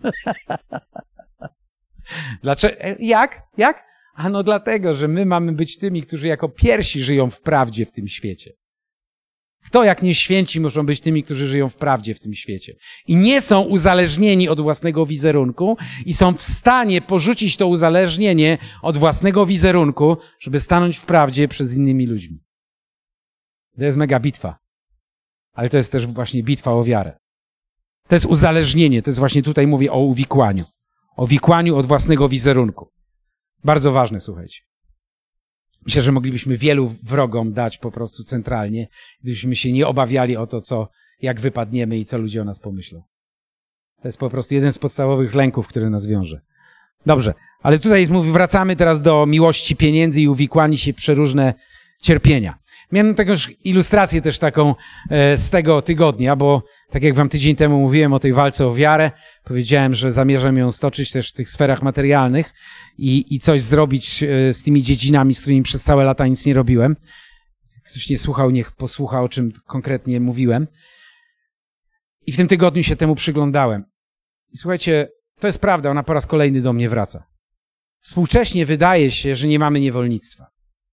Dlaczego? Jak? Jak? A no dlatego, że my mamy być tymi, którzy jako pierwsi żyją w prawdzie w tym świecie. Kto jak nie święci muszą być tymi, którzy żyją w prawdzie w tym świecie. I nie są uzależnieni od własnego wizerunku i są w stanie porzucić to uzależnienie od własnego wizerunku, żeby stanąć w prawdzie przed innymi ludźmi. To jest mega bitwa. Ale to jest też właśnie bitwa o wiarę. To jest uzależnienie, to jest właśnie tutaj mówię o uwikłaniu. O wikłaniu od własnego wizerunku. Bardzo ważne, słuchajcie. Myślę, że moglibyśmy wielu wrogom dać po prostu centralnie, gdybyśmy się nie obawiali o to, co, jak wypadniemy i co ludzie o nas pomyślą. To jest po prostu jeden z podstawowych lęków, który nas wiąże. Dobrze, ale tutaj wracamy teraz do miłości pieniędzy i uwikłani się w przeróżne cierpienia. Miałem taką ilustrację też taką e, z tego tygodnia, bo Tak jak wam tydzień temu mówiłem o tej walce o wiarę, powiedziałem, że zamierzam ją stoczyć też w tych sferach materialnych i, i coś zrobić z tymi dziedzinami, z którymi przez całe lata nic nie robiłem. Ktoś nie słuchał, niech posłucha, o czym konkretnie mówiłem. I w tym tygodniu się temu przyglądałem. I słuchajcie, to jest prawda, ona po raz kolejny do mnie wraca. Współcześnie wydaje się, że nie mamy niewolnictwa.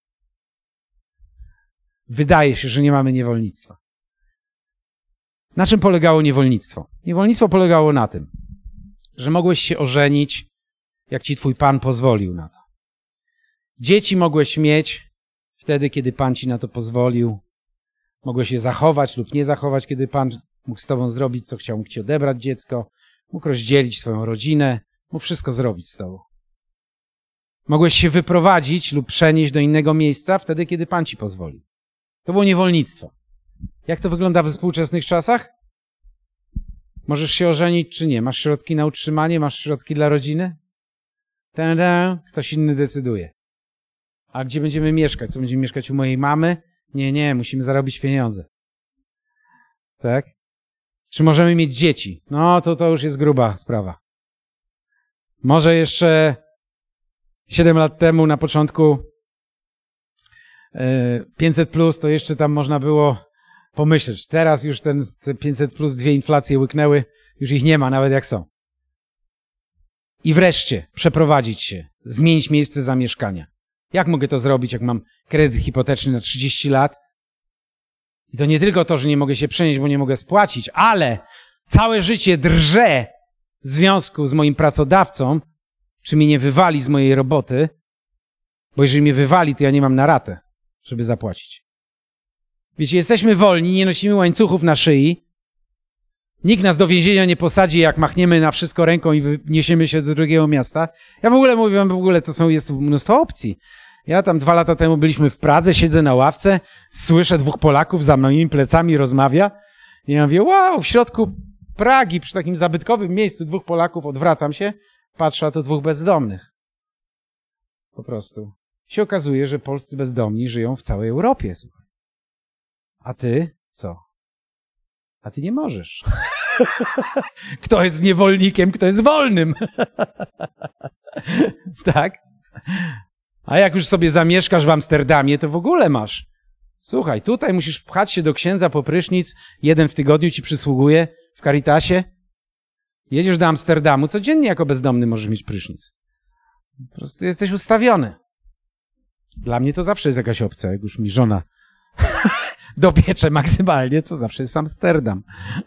Wydaje się, że nie mamy niewolnictwa. Na czym polegało niewolnictwo? Niewolnictwo polegało na tym, że mogłeś się ożenić, jak ci twój Pan pozwolił na to. Dzieci mogłeś mieć wtedy, kiedy Pan ci na to pozwolił. Mogłeś je zachować lub nie zachować, kiedy Pan mógł z tobą zrobić, co chciał, mógł ci odebrać dziecko, mógł rozdzielić twoją rodzinę, mógł wszystko zrobić z tobą. Mogłeś się wyprowadzić lub przenieść do innego miejsca wtedy, kiedy Pan ci pozwolił. To było niewolnictwo. Jak to wygląda w współczesnych czasach? Możesz się ożenić czy nie? Masz środki na utrzymanie? Masz środki dla rodziny? Tada, ktoś inny decyduje. A gdzie będziemy mieszkać? Co, będziemy mieszkać u mojej mamy? Nie, nie, musimy zarobić pieniądze. Tak? Czy możemy mieć dzieci? No, to to już jest gruba sprawa. Może jeszcze siedem lat temu, na początku pięćset plus, to jeszcze tam można było pomyśleć. Teraz już ten te pięćset plus, dwie inflacje łyknęły, już ich nie ma, nawet jak są. I wreszcie przeprowadzić się, zmienić miejsce zamieszkania. Jak mogę to zrobić, jak mam kredyt hipoteczny na trzydzieści lat? I to nie tylko to, że nie mogę się przenieść, bo nie mogę spłacić, ale całe życie drżę w związku z moim pracodawcą, czy mnie nie wywali z mojej roboty, bo jeżeli mnie wywali, to ja nie mam na ratę, żeby zapłacić. Wiecie, jesteśmy wolni, nie nosimy łańcuchów na szyi, nikt nas do więzienia nie posadzi, jak machniemy na wszystko ręką i wyniesiemy się do drugiego miasta. Ja w ogóle mówię, w ogóle to są, jest mnóstwo opcji. Ja tam dwa lata temu byliśmy w Pradze, siedzę na ławce, słyszę dwóch Polaków za moimi plecami rozmawia i ja mówię, wow, w środku Pragi, przy takim zabytkowym miejscu dwóch Polaków, odwracam się, patrzę, a to dwóch bezdomnych. Po prostu. Się okazuje, że polscy bezdomni żyją w całej Europie, słuchaj. A ty co? A ty nie możesz. Kto jest niewolnikiem, kto jest wolnym. Tak? A jak już sobie zamieszkasz w Amsterdamie, to w ogóle masz. Słuchaj, tutaj musisz pchać się do księdza po prysznic, jeden w tygodniu ci przysługuje w Caritasie. Jedziesz do Amsterdamu, codziennie jako bezdomny możesz mieć prysznic. Po prostu jesteś ustawiony. Dla mnie to zawsze jest jakaś opcja, jak już mi żona dopiecze maksymalnie, to zawsze jest Amsterdam.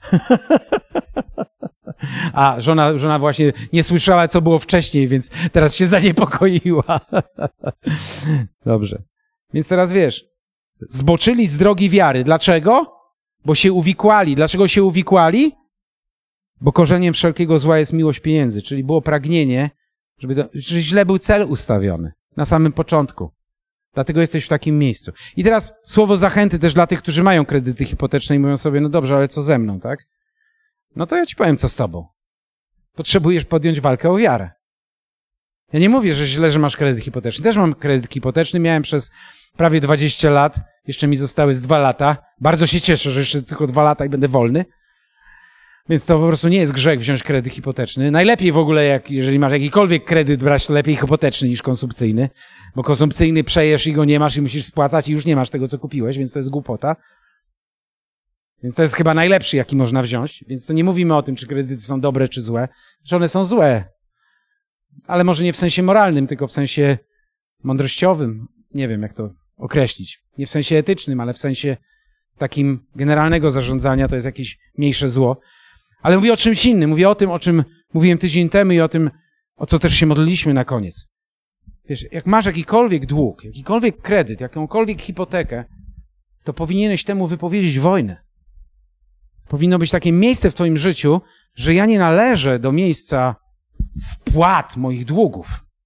A, żona, żona właśnie nie słyszała, co było wcześniej, więc teraz się zaniepokoiła. Dobrze. Więc teraz wiesz, zboczyli z drogi wiary. Dlaczego? Bo się uwikłali. Dlaczego się uwikłali? Bo korzeniem wszelkiego zła jest miłość pieniędzy, czyli było pragnienie, żeby to, że źle był cel ustawiony na samym początku. Dlatego jesteś w takim miejscu. I teraz słowo zachęty też dla tych, którzy mają kredyty hipoteczne i mówią sobie, no dobrze, ale co ze mną, tak? No to ja ci powiem, co z tobą. Potrzebujesz podjąć walkę o wiarę. Ja nie mówię, że źle, że masz kredyt hipoteczny. Też mam kredyt hipoteczny, miałem przez prawie dwadzieścia lat, jeszcze mi zostały z dwa lata. Bardzo się cieszę, że jeszcze tylko dwa lata i będę wolny. Więc to po prostu nie jest grzech wziąć kredyt hipoteczny. Najlepiej w ogóle, jak, jeżeli masz jakikolwiek kredyt brać, to lepiej hipoteczny niż konsumpcyjny, bo konsumpcyjny przejesz i go nie masz i musisz spłacać i już nie masz tego, co kupiłeś, więc to jest głupota. Więc to jest chyba najlepszy, jaki można wziąć. Więc to nie mówimy o tym, czy kredyty są dobre, czy złe. Że one są złe. Ale może nie w sensie moralnym, tylko w sensie mądrościowym. Nie wiem, jak to określić. Nie w sensie etycznym, ale w sensie takim generalnego zarządzania to jest jakieś mniejsze zło. Ale mówię o czymś innym. Mówię o tym, o czym mówiłem tydzień temu i o tym, o co też się modliliśmy na koniec. Wiesz, jak masz jakikolwiek dług, jakikolwiek kredyt, jakąkolwiek hipotekę, to powinieneś temu wypowiedzieć wojnę. Powinno być takie miejsce w twoim życiu, że ja nie należę do miejsca spłat moich długów.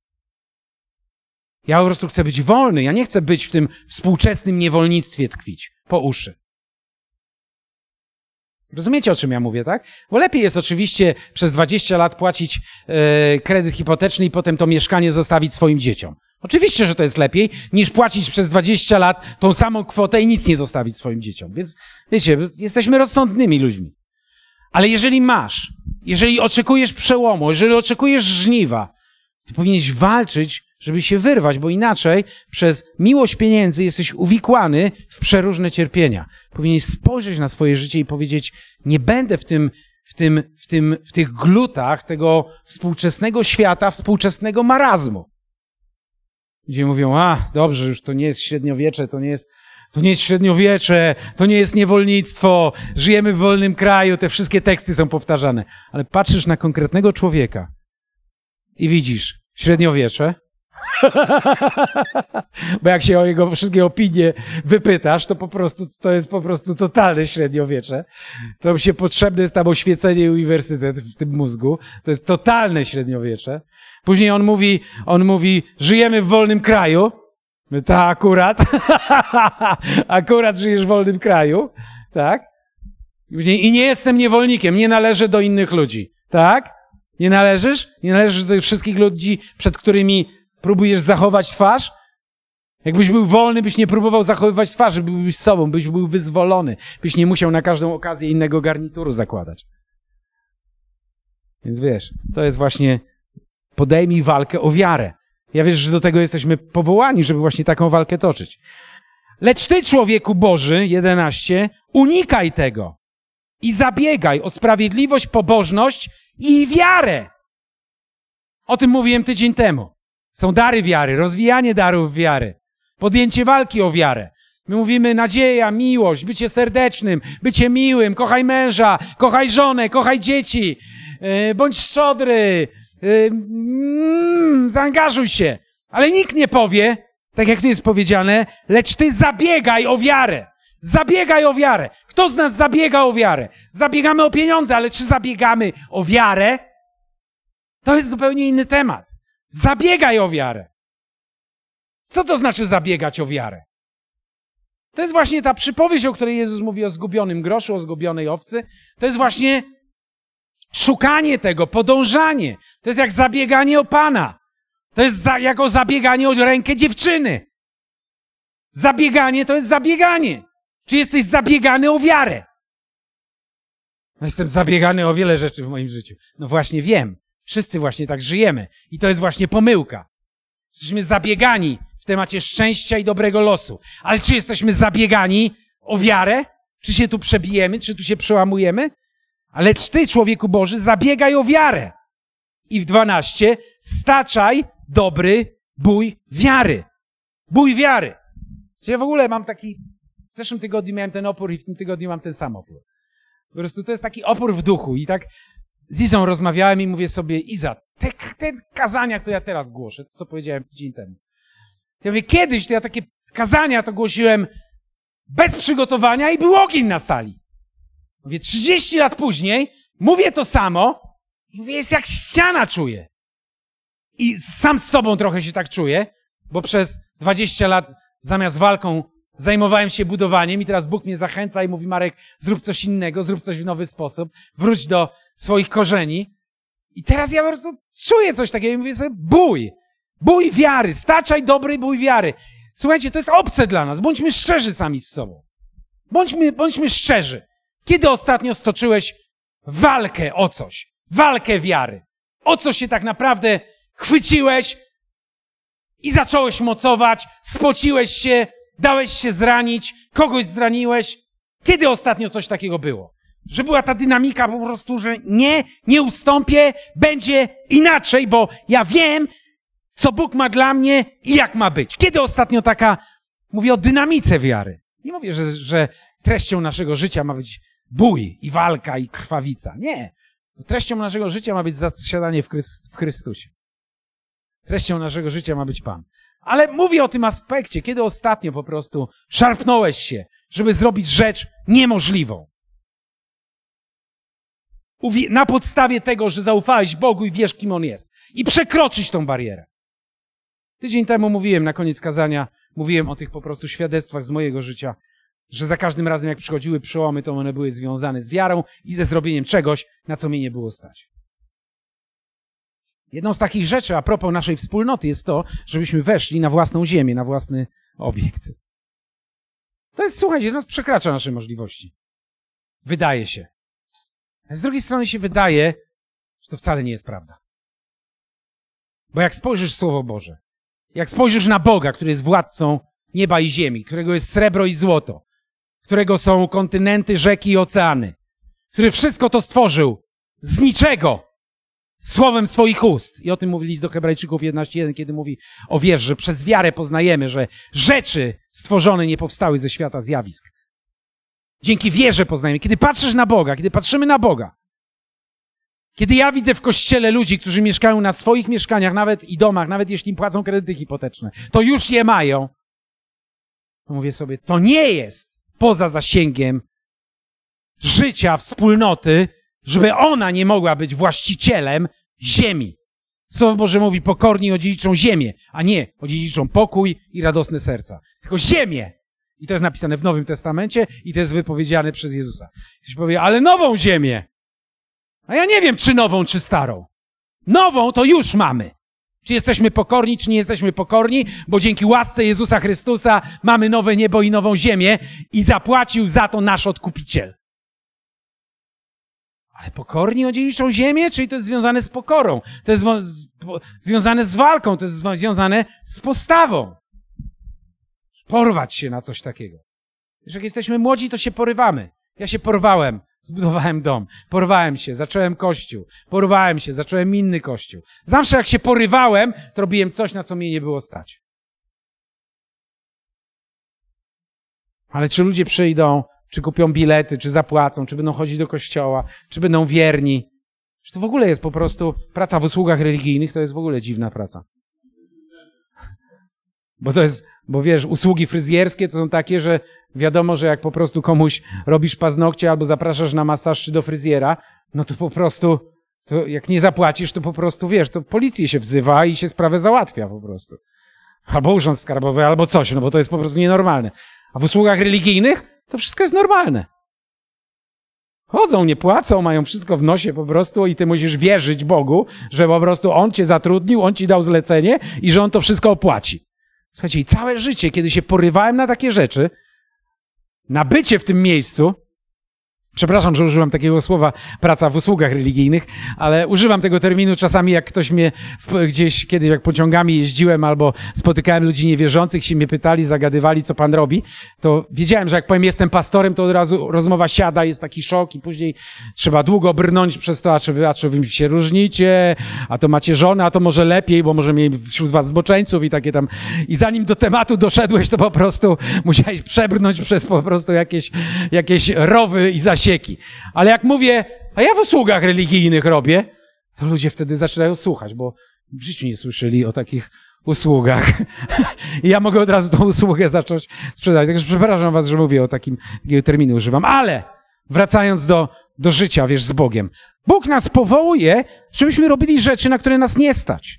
Ja po prostu chcę być wolny. Ja nie chcę być w tym współczesnym niewolnictwie tkwić po uszy. Rozumiecie, o czym ja mówię, tak? Bo lepiej jest oczywiście przez dwadzieścia lat płacić e, kredyt hipoteczny i potem to mieszkanie zostawić swoim dzieciom. Oczywiście, że to jest lepiej, niż płacić przez dwadzieścia lat tą samą kwotę i nic nie zostawić swoim dzieciom. Więc wiecie, jesteśmy rozsądnymi ludźmi. Ale jeżeli masz, jeżeli oczekujesz przełomu, jeżeli oczekujesz żniwa, to powinieneś walczyć, żeby się wyrwać, bo inaczej przez miłość pieniędzy jesteś uwikłany w przeróżne cierpienia. Powinieneś spojrzeć na swoje życie i powiedzieć, nie będę w tym, w tym, w tym, w tych glutach tego współczesnego świata, współczesnego marazmu. Gdzie mówią, a dobrze, już to nie jest średniowiecze, to nie jest, to nie jest średniowiecze, to nie jest niewolnictwo, żyjemy w wolnym kraju, te wszystkie teksty są powtarzane. Ale patrzysz na konkretnego człowieka i widzisz średniowiecze, bo jak się o jego wszystkie opinie wypytasz, to po prostu to jest po prostu totalne średniowiecze. To się potrzebne jest tam oświecenie i uniwersytet w tym mózgu. To jest totalne średniowiecze. Później on mówi, on mówi, żyjemy w wolnym kraju. My, ta akurat. Akurat żyjesz w wolnym kraju. Tak? I później, i nie jestem niewolnikiem, nie należę do innych ludzi. Tak? Nie należysz? Nie należysz do wszystkich ludzi, przed którymi próbujesz zachować twarz? Jakbyś był wolny, byś nie próbował zachowywać twarzy, byłbyś sobą, byś był wyzwolony, byś nie musiał na każdą okazję innego garnituru zakładać. Więc wiesz, to jest właśnie podejmij walkę o wiarę. Ja wiesz, że do tego jesteśmy powołani, żeby właśnie taką walkę toczyć. Lecz ty, człowieku Boży, jedenaście, unikaj tego i zabiegaj o sprawiedliwość, pobożność i wiarę. O tym mówiłem tydzień temu. Są dary wiary, rozwijanie darów wiary, podjęcie walki o wiarę. My mówimy nadzieja, miłość, bycie serdecznym, bycie miłym, kochaj męża, kochaj żonę, kochaj dzieci, yy, bądź szczodry, yy, mm, zaangażuj się. Ale nikt nie powie, tak jak tu jest powiedziane, lecz ty zabiegaj o wiarę. Zabiegaj o wiarę. Kto z nas zabiega o wiarę? Zabiegamy o pieniądze, ale czy zabiegamy o wiarę? To jest zupełnie inny temat. Zabiegaj o wiarę. Co to znaczy zabiegać o wiarę? To jest właśnie ta przypowieść, o której Jezus mówi o zgubionym groszu, o zgubionej owcy. To jest właśnie szukanie tego, podążanie. To jest jak zabieganie o Pana. To jest za, jak o zabieganie o rękę dziewczyny. Zabieganie to jest zabieganie. Czy jesteś zabiegany o wiarę? No jestem zabiegany o wiele rzeczy w moim życiu. No właśnie wiem. Wszyscy właśnie tak żyjemy. I to jest właśnie pomyłka. Jesteśmy zabiegani w temacie szczęścia i dobrego losu. Ale czy jesteśmy zabiegani o wiarę? Czy się tu przebijemy? Czy tu się przełamujemy? Ale ty, człowieku Boży, zabiegaj o wiarę. I w dwanaście staczaj dobry bój wiary. Bój wiary. Czyli ja w ogóle mam taki... W zeszłym tygodniu miałem ten opór i w tym tygodniu mam ten sam opór. Po prostu to jest taki opór w duchu. I tak z Izą rozmawiałem i mówię sobie, Iza, te, te kazania, które ja teraz głoszę, to co powiedziałem tydzień temu. Ja mówię, kiedyś to ja takie kazania to głosiłem bez przygotowania i był ogień na sali. Mówię, trzydzieści lat później mówię to samo i mówię, jest jak ściana czuję. I sam z sobą trochę się tak czuję, bo przez dwadzieścia lat zamiast walką zajmowałem się budowaniem i teraz Bóg mnie zachęca i mówi, Marek, zrób coś innego, zrób coś w nowy sposób, wróć do swoich korzeni. I teraz ja po prostu czuję coś takiego i mówię sobie, bój, bój wiary, staczaj dobry bój wiary. Słuchajcie, to jest obce dla nas, bądźmy szczerzy sami z sobą. Bądźmy, bądźmy szczerzy. Kiedy ostatnio stoczyłeś walkę o coś, walkę wiary? O co się tak naprawdę chwyciłeś i zacząłeś mocować, spociłeś się, dałeś się zranić, kogoś zraniłeś. Kiedy ostatnio coś takiego było? Że była ta dynamika po prostu, że nie, nie ustąpię, będzie inaczej, bo ja wiem, co Bóg ma dla mnie i jak ma być. Kiedy ostatnio taka, mówię o dynamice wiary. Nie mówię, że, że treścią naszego życia ma być bój i walka i krwawica. Nie. Treścią naszego życia ma być zasiadanie w, Chryst- w Chrystusie. Treścią naszego życia ma być Pan. Ale mówię o tym aspekcie, kiedy ostatnio po prostu szarpnąłeś się, żeby zrobić rzecz niemożliwą. Uwie- na podstawie tego, że zaufałeś Bogu i wiesz, kim On jest. I przekroczyć tą barierę. Tydzień temu mówiłem na koniec kazania, mówiłem o tych po prostu świadectwach z mojego życia, że za każdym razem, jak przychodziły przełomy, to one były związane z wiarą i ze zrobieniem czegoś, na co mnie nie było stać. Jedną z takich rzeczy, a propos naszej wspólnoty, jest to, żebyśmy weszli na własną ziemię, na własny obiekt. To jest, słuchajcie, nas przekracza nasze możliwości. Wydaje się. A z drugiej strony się wydaje, że to wcale nie jest prawda. Bo jak spojrzysz w Słowo Boże, jak spojrzysz na Boga, który jest władcą nieba i ziemi, którego jest srebro i złoto, którego są kontynenty, rzeki i oceany, który wszystko to stworzył z niczego, słowem swoich ust. I o tym mówi list do Hebrajczyków jedenaście jeden, kiedy mówi o wierze, że przez wiarę poznajemy, że rzeczy stworzone nie powstały ze świata zjawisk. Dzięki wierze poznajemy. Kiedy patrzysz na Boga, kiedy patrzymy na Boga, kiedy ja widzę w kościele ludzi, którzy mieszkają na swoich mieszkaniach, nawet i domach, nawet jeśli im płacą kredyty hipoteczne, to już je mają, to mówię sobie, to nie jest poza zasięgiem życia wspólnoty, żeby ona nie mogła być właścicielem ziemi. Słowo Boże mówi, pokorni odziedziczą ziemię, a nie odziedziczą pokój i radosne serca. Tylko ziemię. I to jest napisane w Nowym Testamencie i to jest wypowiedziane przez Jezusa. Ktoś powie, ale nową ziemię. A ja nie wiem, czy nową, czy starą. Nową to już mamy. Czy jesteśmy pokorni, czy nie jesteśmy pokorni, bo dzięki łasce Jezusa Chrystusa mamy nowe niebo i nową ziemię i zapłacił za to nasz Odkupiciel. Ale pokorni odziedziczą ziemię? Czyli to jest związane z pokorą. To jest z, związane z walką, to jest związane z postawą. Porwać się na coś takiego. Wiesz, jak jesteśmy młodzi, to się porywamy. Ja się porwałem, zbudowałem dom, porwałem się, zacząłem kościół, porwałem się, zacząłem inny kościół. Zawsze jak się porywałem, to robiłem coś, na co mnie nie było stać. Ale czy ludzie przyjdą, czy kupią bilety, czy zapłacą, czy będą chodzić do kościoła, czy będą wierni? Czy to w ogóle jest po prostu praca w usługach religijnych, to jest w ogóle dziwna praca. Bo to jest, bo wiesz, usługi fryzjerskie to są takie, że wiadomo, że jak po prostu komuś robisz paznokcie albo zapraszasz na masaż czy do fryzjera, no to po prostu, to jak nie zapłacisz, to po prostu, wiesz, to policję się wzywa i się sprawę załatwia po prostu. Albo urząd skarbowy, albo coś, no bo to jest po prostu nienormalne. A w usługach religijnych to wszystko jest normalne. Chodzą, nie płacą, mają wszystko w nosie po prostu i ty musisz wierzyć Bogu, że po prostu On cię zatrudnił, On ci dał zlecenie i że On to wszystko opłaci. Słuchajcie, i całe życie, kiedy się porywałem na takie rzeczy, na bycie w tym miejscu, przepraszam, że używam takiego słowa praca w usługach religijnych, ale używam tego terminu czasami, jak ktoś mnie w, gdzieś kiedyś, jak pociągami jeździłem albo spotykałem ludzi niewierzących, się mnie pytali, zagadywali, co pan robi, to wiedziałem, że jak powiem jestem pastorem, to od razu rozmowa siada, jest taki szok i później trzeba długo brnąć przez to, a czy wy, a czy wy się różnicie, a to macie żonę, a to może lepiej, bo może mieli wśród was zboczeńców i takie tam. I zanim do tematu doszedłeś, to po prostu musiałeś przebrnąć przez po prostu jakieś, jakieś rowy i zasięgi. Ale jak mówię, a ja w usługach religijnych robię, to ludzie wtedy zaczynają słuchać, bo w życiu nie słyszeli o takich usługach. I ja mogę od razu tą usługę zacząć sprzedawać. Także przepraszam was, że mówię o takim, takiego terminu używam. Ale wracając do, do życia, wiesz, z Bogiem. Bóg nas powołuje, żebyśmy robili rzeczy, na które nas nie stać.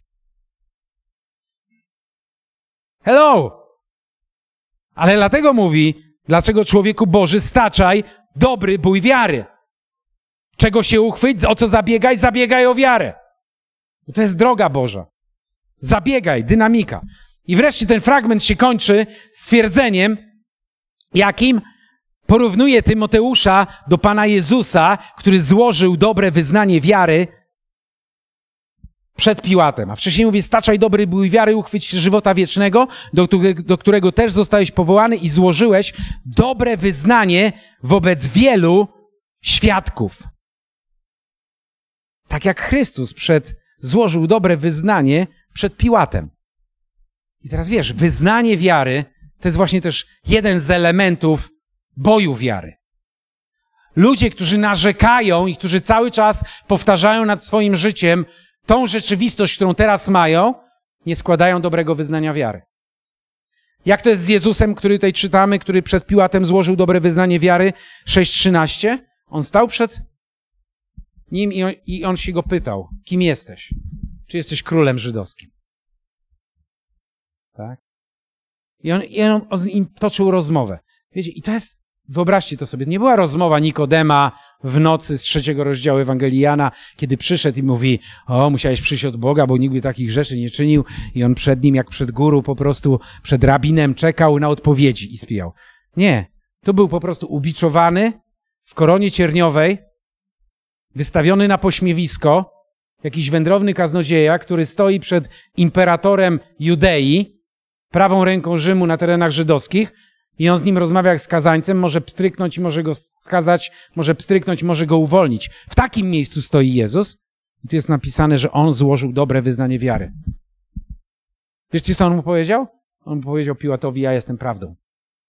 Hello! Ale dlatego mówi, dlaczego człowieku Boży staczaj dobry bój wiary. Czego się uchwyć, o co zabiegaj? Zabiegaj o wiarę. Bo to jest droga Boża. Zabiegaj, dynamika. I wreszcie ten fragment się kończy stwierdzeniem, jakim porównuje Tymoteusza do Pana Jezusa, który złożył dobre wyznanie wiary przed Piłatem. A wcześniej mówi, staczaj dobry bój wiary, uchwyć się żywota wiecznego, do, do którego też zostałeś powołany i złożyłeś dobre wyznanie wobec wielu świadków. Tak jak Chrystus przed, złożył dobre wyznanie przed Piłatem. I teraz wiesz, wyznanie wiary to jest właśnie też jeden z elementów boju wiary. Ludzie, którzy narzekają i którzy cały czas powtarzają nad swoim życiem tą rzeczywistość, którą teraz mają, nie składają dobrego wyznania wiary. Jak to jest z Jezusem, który tutaj czytamy, który przed Piłatem złożył dobre wyznanie wiary, sześć trzynaście? On stał przed nim i on, i on się go pytał, kim jesteś? Czy jesteś królem żydowskim? Tak? I on, i on z nim toczył rozmowę. Wiecie, i to jest, wyobraźcie to sobie, nie była rozmowa Nikodema w nocy z trzeciego rozdziału Ewangelii Jana, kiedy przyszedł i mówi, o, musiałeś przyjść od Boga, bo nikt by takich rzeczy nie czynił i on przed nim, jak przed guru, po prostu przed rabinem czekał na odpowiedzi i spijał. Nie, to był po prostu ubiczowany w koronie cierniowej, wystawiony na pośmiewisko, jakiś wędrowny kaznodzieja, który stoi przed imperatorem Judei, prawą ręką Rzymu na terenach żydowskich i on z nim rozmawia jak z skazańcem, może pstryknąć i może go skazać, może pstryknąć, może go uwolnić. W takim miejscu stoi Jezus i tu jest napisane, że on złożył dobre wyznanie wiary. Wiecie, co on mu powiedział? On mu powiedział Piłatowi, ja jestem prawdą.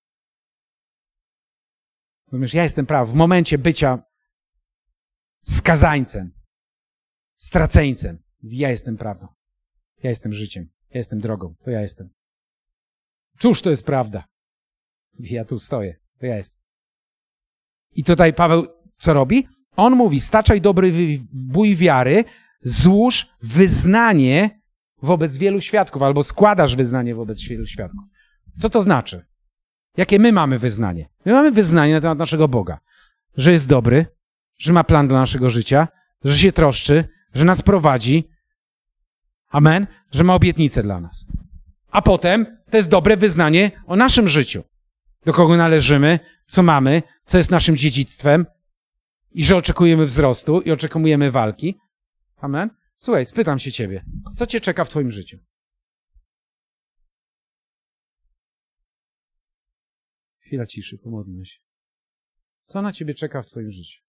Mówisz, ja jestem prawdą. W momencie bycia skazańcem, straceńcem, ja jestem prawdą. Ja jestem życiem. Ja jestem drogą. To ja jestem. Cóż to jest prawda? Ja tu stoję. To ja jestem. I tutaj Paweł co robi? On mówi, staczaj dobry bój wiary, złóż wyznanie wobec wielu świadków, albo składasz wyznanie wobec wielu świadków. Co to znaczy? Jakie my mamy wyznanie? My mamy wyznanie na temat naszego Boga. Że jest dobry, że ma plan dla naszego życia, że się troszczy, że nas prowadzi. Amen. Że ma obietnicę dla nas. A potem to jest dobre wyznanie o naszym życiu. Do kogo należymy, co mamy, co jest naszym dziedzictwem i że oczekujemy wzrostu i oczekujemy walki. Amen. Słuchaj, spytam się ciebie, co cię czeka w twoim życiu? Chwila ciszy, pomodlmy się. Co na ciebie czeka w twoim życiu?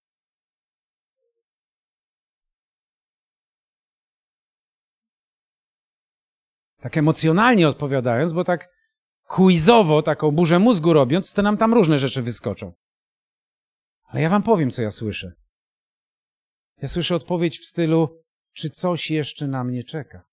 Tak emocjonalnie odpowiadając, bo tak quizowo, taką burzę mózgu robiąc, to nam tam różne rzeczy wyskoczą. Ale ja wam powiem, co ja słyszę. Ja słyszę odpowiedź w stylu, czy coś jeszcze na mnie czeka?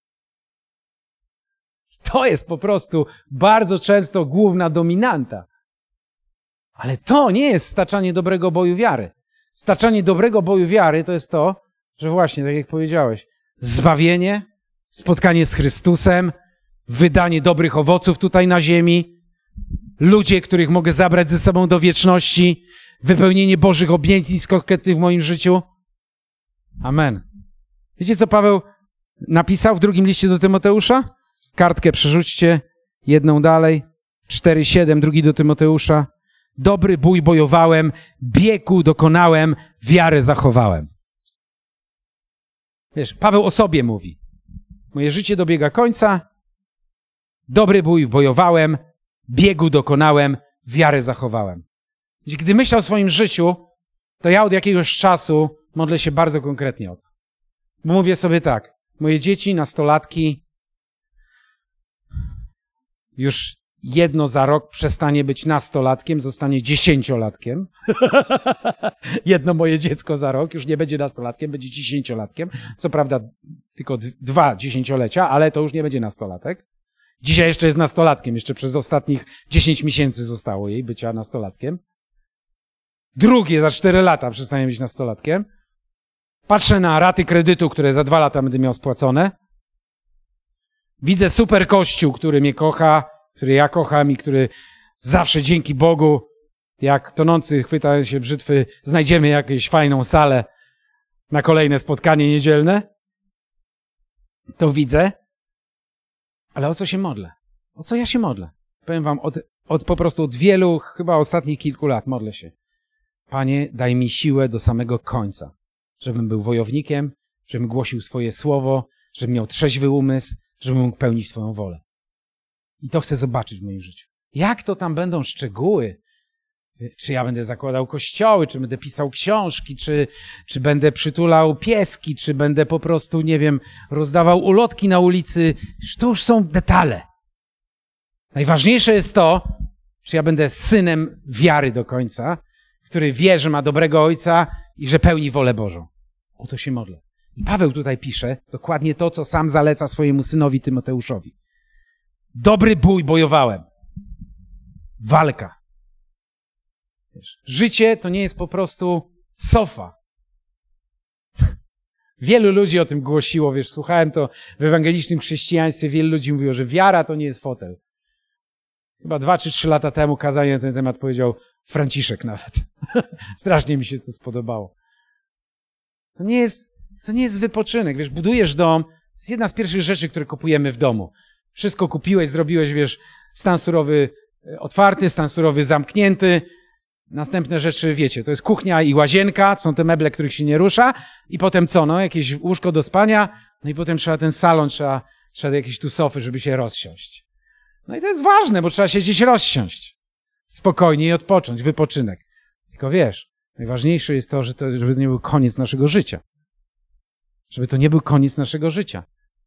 To jest po prostu bardzo często główna dominanta. Ale to nie jest staczanie dobrego boju wiary. Staczanie dobrego boju wiary to jest to, że właśnie, tak jak powiedziałeś, zbawienie, spotkanie z Chrystusem, wydanie dobrych owoców tutaj na ziemi, ludzie, których mogę zabrać ze sobą do wieczności, wypełnienie Bożych obietnic konkretnych w moim życiu. Amen. Wiecie, co Paweł napisał w drugim liście do Tymoteusza? Kartkę przerzućcie, jedną dalej. cztery siedem, drugi do Tymoteusza. Dobry bój bojowałem, biegu dokonałem, wiarę zachowałem. Wiesz, Paweł o sobie mówi. Moje życie dobiega końca, dobry bój bojowałem, biegu dokonałem, wiarę zachowałem. Gdy myślę o swoim życiu, to ja od jakiegoś czasu modlę się bardzo konkretnie o to. Bo mówię sobie tak, moje dzieci, nastolatki, już jedno za rok przestanie być nastolatkiem, zostanie dziesięciolatkiem. Jedno moje dziecko za rok już nie będzie nastolatkiem, będzie dziesięciolatkiem. Co prawda tylko dwa dziesięciolecia, ale to już nie będzie nastolatek. Dzisiaj jeszcze jest nastolatkiem, jeszcze przez ostatnich dziesięć miesięcy zostało jej bycia nastolatkiem. Drugie za cztery lata przestanie być nastolatkiem. Patrzę na raty kredytu, które za dwa lata będę miał spłacone. Widzę super kościół, który mnie kocha, który ja kocham i który zawsze dzięki Bogu, jak tonący chwytają się brzytwy, znajdziemy jakąś fajną salę na kolejne spotkanie niedzielne. To widzę. Ale o co się modlę? O co ja się modlę? Powiem wam, od, od po prostu od wielu, chyba ostatnich kilku lat modlę się. Panie, daj mi siłę do samego końca, żebym był wojownikiem, żebym głosił swoje słowo, żebym miał trzeźwy umysł, żebym mógł pełnić Twoją wolę. I to chcę zobaczyć w moim życiu. Jak to tam będą szczegóły? Czy ja będę zakładał kościoły, czy będę pisał książki, czy, czy będę przytulał pieski, czy będę po prostu, nie wiem, rozdawał ulotki na ulicy. To już są detale. Najważniejsze jest to, czy ja będę synem wiary do końca, który wie, że ma dobrego ojca i że pełni wolę Bożą. O to się modlę. I Paweł tutaj pisze dokładnie to, co sam zaleca swojemu synowi Tymoteuszowi. Dobry bój bojowałem. Walka. Wiesz, życie to nie jest po prostu sofa. Wielu ludzi o tym głosiło, wiesz, słuchałem to w ewangelicznym chrześcijaństwie, wielu ludzi mówiło, że wiara to nie jest fotel. Chyba dwa czy trzy lata temu kazanie na ten temat powiedział Franciszek nawet. Strasznie mi się to spodobało. To nie jest, to nie jest wypoczynek, wiesz, budujesz dom, to jest jedna z pierwszych rzeczy, które kupujemy w domu. Wszystko kupiłeś, zrobiłeś, wiesz, stan surowy otwarty, stan surowy zamknięty, Następne rzeczy, wiecie, to jest kuchnia i łazienka, są te meble, których się nie rusza i potem co, no, jakieś łóżko do spania, no i potem trzeba ten salon, trzeba, trzeba jakieś tu sofy, żeby się rozsiąść. No i to jest ważne, bo trzeba się gdzieś rozsiąść. Spokojnie i odpocząć, wypoczynek. Tylko wiesz, najważniejsze jest to, że to, żeby to nie był koniec naszego życia. Żeby to nie był koniec naszego życia.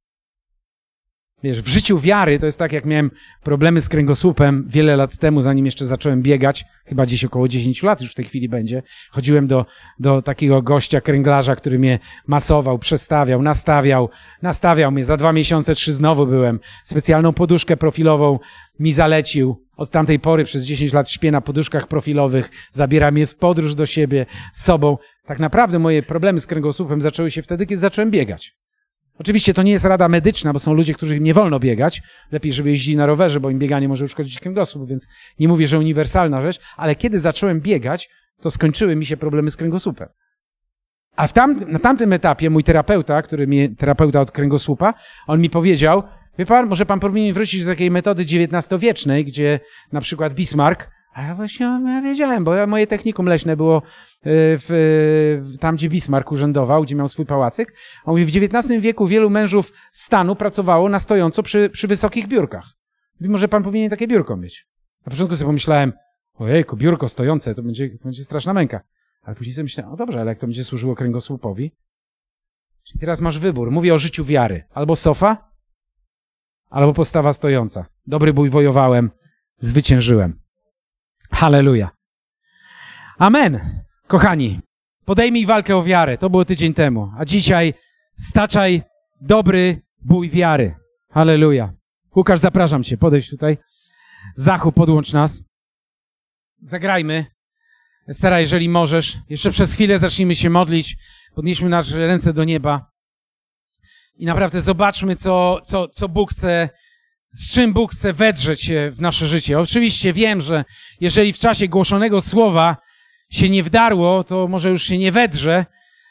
Wiesz, w życiu wiary to jest tak, jak miałem problemy z kręgosłupem wiele lat temu, zanim jeszcze zacząłem biegać, chyba gdzieś około dziesięć lat już w tej chwili będzie. Chodziłem do, do takiego gościa, kręglarza, który mnie masował, przestawiał, nastawiał, nastawiał mnie. Za dwa miesiące, trzy znowu byłem. Specjalną poduszkę profilową mi zalecił. Od tamtej pory przez dziesięć lat śpię na poduszkach profilowych, zabiera mnie w podróż do siebie, z sobą. Tak naprawdę moje problemy z kręgosłupem zaczęły się wtedy, kiedy zacząłem biegać. Oczywiście to nie jest rada medyczna, bo są ludzie, którym nie wolno biegać. Lepiej, żeby jeździli na rowerze, bo im bieganie może uszkodzić kręgosłup, więc nie mówię, że uniwersalna rzecz, ale kiedy zacząłem biegać, to skończyły mi się problemy z kręgosłupem. A w tam, na tamtym etapie mój terapeuta, który mnie, terapeuta od kręgosłupa, on mi powiedział, wie pan, może pan powinien wrócić do takiej metody dziewiętnastowiecznej, gdzie na przykład Bismarck, a ja właśnie ja wiedziałem, bo ja, moje technikum leśne było w, w, tam, gdzie Bismarck urzędował, gdzie miał swój pałacyk. On mówi, w dziewiętnastym wieku wielu mężów stanu pracowało na stojąco przy, przy wysokich biurkach. Mówi, może pan powinien takie biurko mieć. Na początku sobie pomyślałem, ojejku, biurko stojące, to będzie, to będzie straszna męka. Ale później sobie myślałem, o dobrze, ale jak to będzie służyło kręgosłupowi? I teraz masz wybór. Mówię o życiu wiary. Albo sofa, albo postawa stojąca. Dobry bój wojowałem, zwyciężyłem. Halleluja. Amen. Kochani, podejmij walkę o wiarę. To było tydzień temu. A dzisiaj staczaj dobry bój wiary. Halleluja. Łukasz, zapraszam cię. Podejdź tutaj. Zachu, podłącz nas. Zagrajmy. Stara, jeżeli możesz. Jeszcze przez chwilę zacznijmy się modlić. Podnieśmy nasze ręce do nieba. I naprawdę zobaczmy, co, co, co Bóg chce, z czym Bóg chce wedrzeć się w nasze życie. Oczywiście wiem, że jeżeli w czasie głoszonego słowa się nie wdarło, to może już się nie wedrze,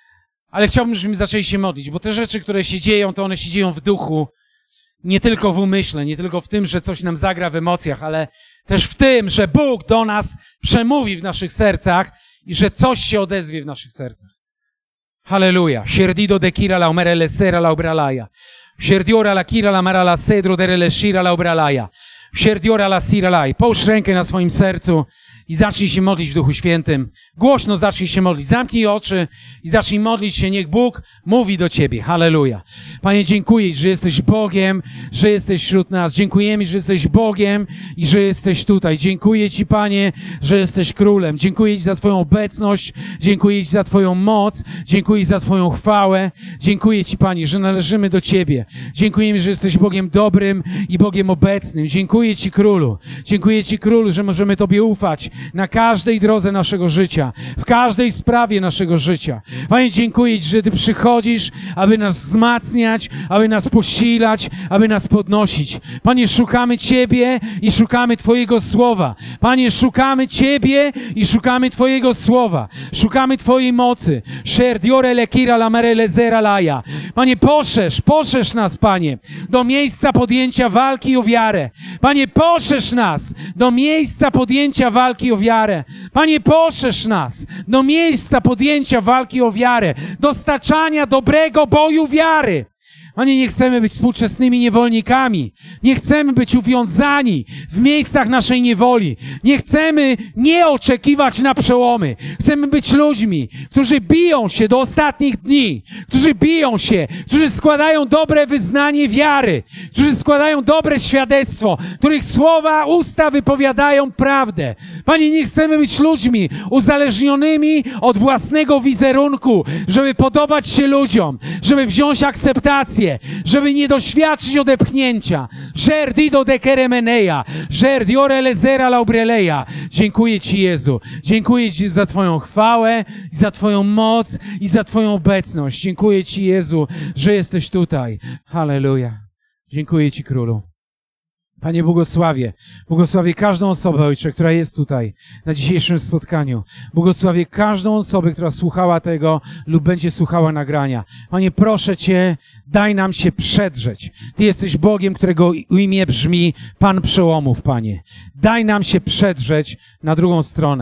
ale chciałbym, żebyśmy zaczęli się modlić, bo te rzeczy, które się dzieją, to one się dzieją w duchu, nie tylko w umyśle, nie tylko w tym, że coś nam zagra w emocjach, ale też w tym, że Bóg do nas przemówi w naszych sercach i że coś się odezwie w naszych sercach. Halleluja. Sierdido de kira la omere le sera la obralaja. Sierdiora la kira la mara la cedro de le shira la obralaja. Sierdiora la sira laj. Połóż rękę na swoim sercu i zacznij się modlić w Duchu Świętym. Głośno zacznij się modlić. Zamknij oczy i zacznij modlić się. Niech Bóg mówi do ciebie. Halleluja. Panie, dziękuję, że jesteś Bogiem, że jesteś wśród nas. Dziękujemy, że jesteś Bogiem i że jesteś tutaj. Dziękuję Ci, Panie, że jesteś Królem. Dziękuję Ci za Twoją obecność. Dziękuję Ci za Twoją moc. Dziękuję Ci za Twoją chwałę. Dziękuję Ci, Panie, że należymy do Ciebie. Dziękujemy, że jesteś Bogiem dobrym i Bogiem obecnym. Dziękuję Ci, Królu. Dziękuję Ci, Królu, że możemy Tobie ufać na każdej drodze naszego życia, w każdej sprawie naszego życia. Panie, dziękuję Ci, że Ty przychodzisz, aby nas wzmacniać, aby nas posilać, aby nas podnosić. Panie, szukamy Ciebie i szukamy Twojego słowa. Panie, szukamy Ciebie i szukamy Twojego słowa. Szukamy Twojej mocy. Sherdiore le kira la mere le zera laja. Panie, poszerz, poszerz nas, Panie, do miejsca podjęcia walki o wiarę. Panie, poszerz nas do miejsca podjęcia walki o wiarę. Panie, poszerz nas do miejsca podjęcia walki o wiarę, dostarczania dobrego boju wiary. Panie, nie chcemy być współczesnymi niewolnikami. Nie chcemy być uwiązani w miejscach naszej niewoli. Nie chcemy nie oczekiwać na przełomy. Chcemy być ludźmi, którzy biją się do ostatnich dni, którzy biją się, którzy składają dobre wyznanie wiary, którzy składają dobre świadectwo, których słowa, usta wypowiadają prawdę. Panie, nie chcemy być ludźmi uzależnionymi od własnego wizerunku, żeby podobać się ludziom, żeby wziąć akceptację, żeby nie doświadczyć odepchnięcia. Żerdido de keremeneja, żerdiore lezera laubreleja. Dziękuję Ci, Jezu. Dziękuję Ci za Twoją chwałę, za Twoją moc i za Twoją obecność. Dziękuję Ci, Jezu, że jesteś tutaj. Halleluja. Dziękuję Ci, Królu. Panie, błogosławię. Błogosławię każdą osobę, Ojcze, która jest tutaj na dzisiejszym spotkaniu. Błogosławię każdą osobę, która słuchała tego lub będzie słuchała nagrania. Panie, proszę Cię, daj nam się przedrzeć. Ty jesteś Bogiem, którego imię brzmi Pan Przełomów, Panie. Daj nam się przedrzeć na drugą stronę.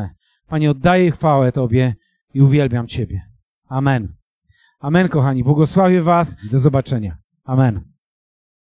Panie, oddaję chwałę Tobie i uwielbiam Ciebie. Amen. Amen, kochani. Błogosławię Was. Do zobaczenia. Amen.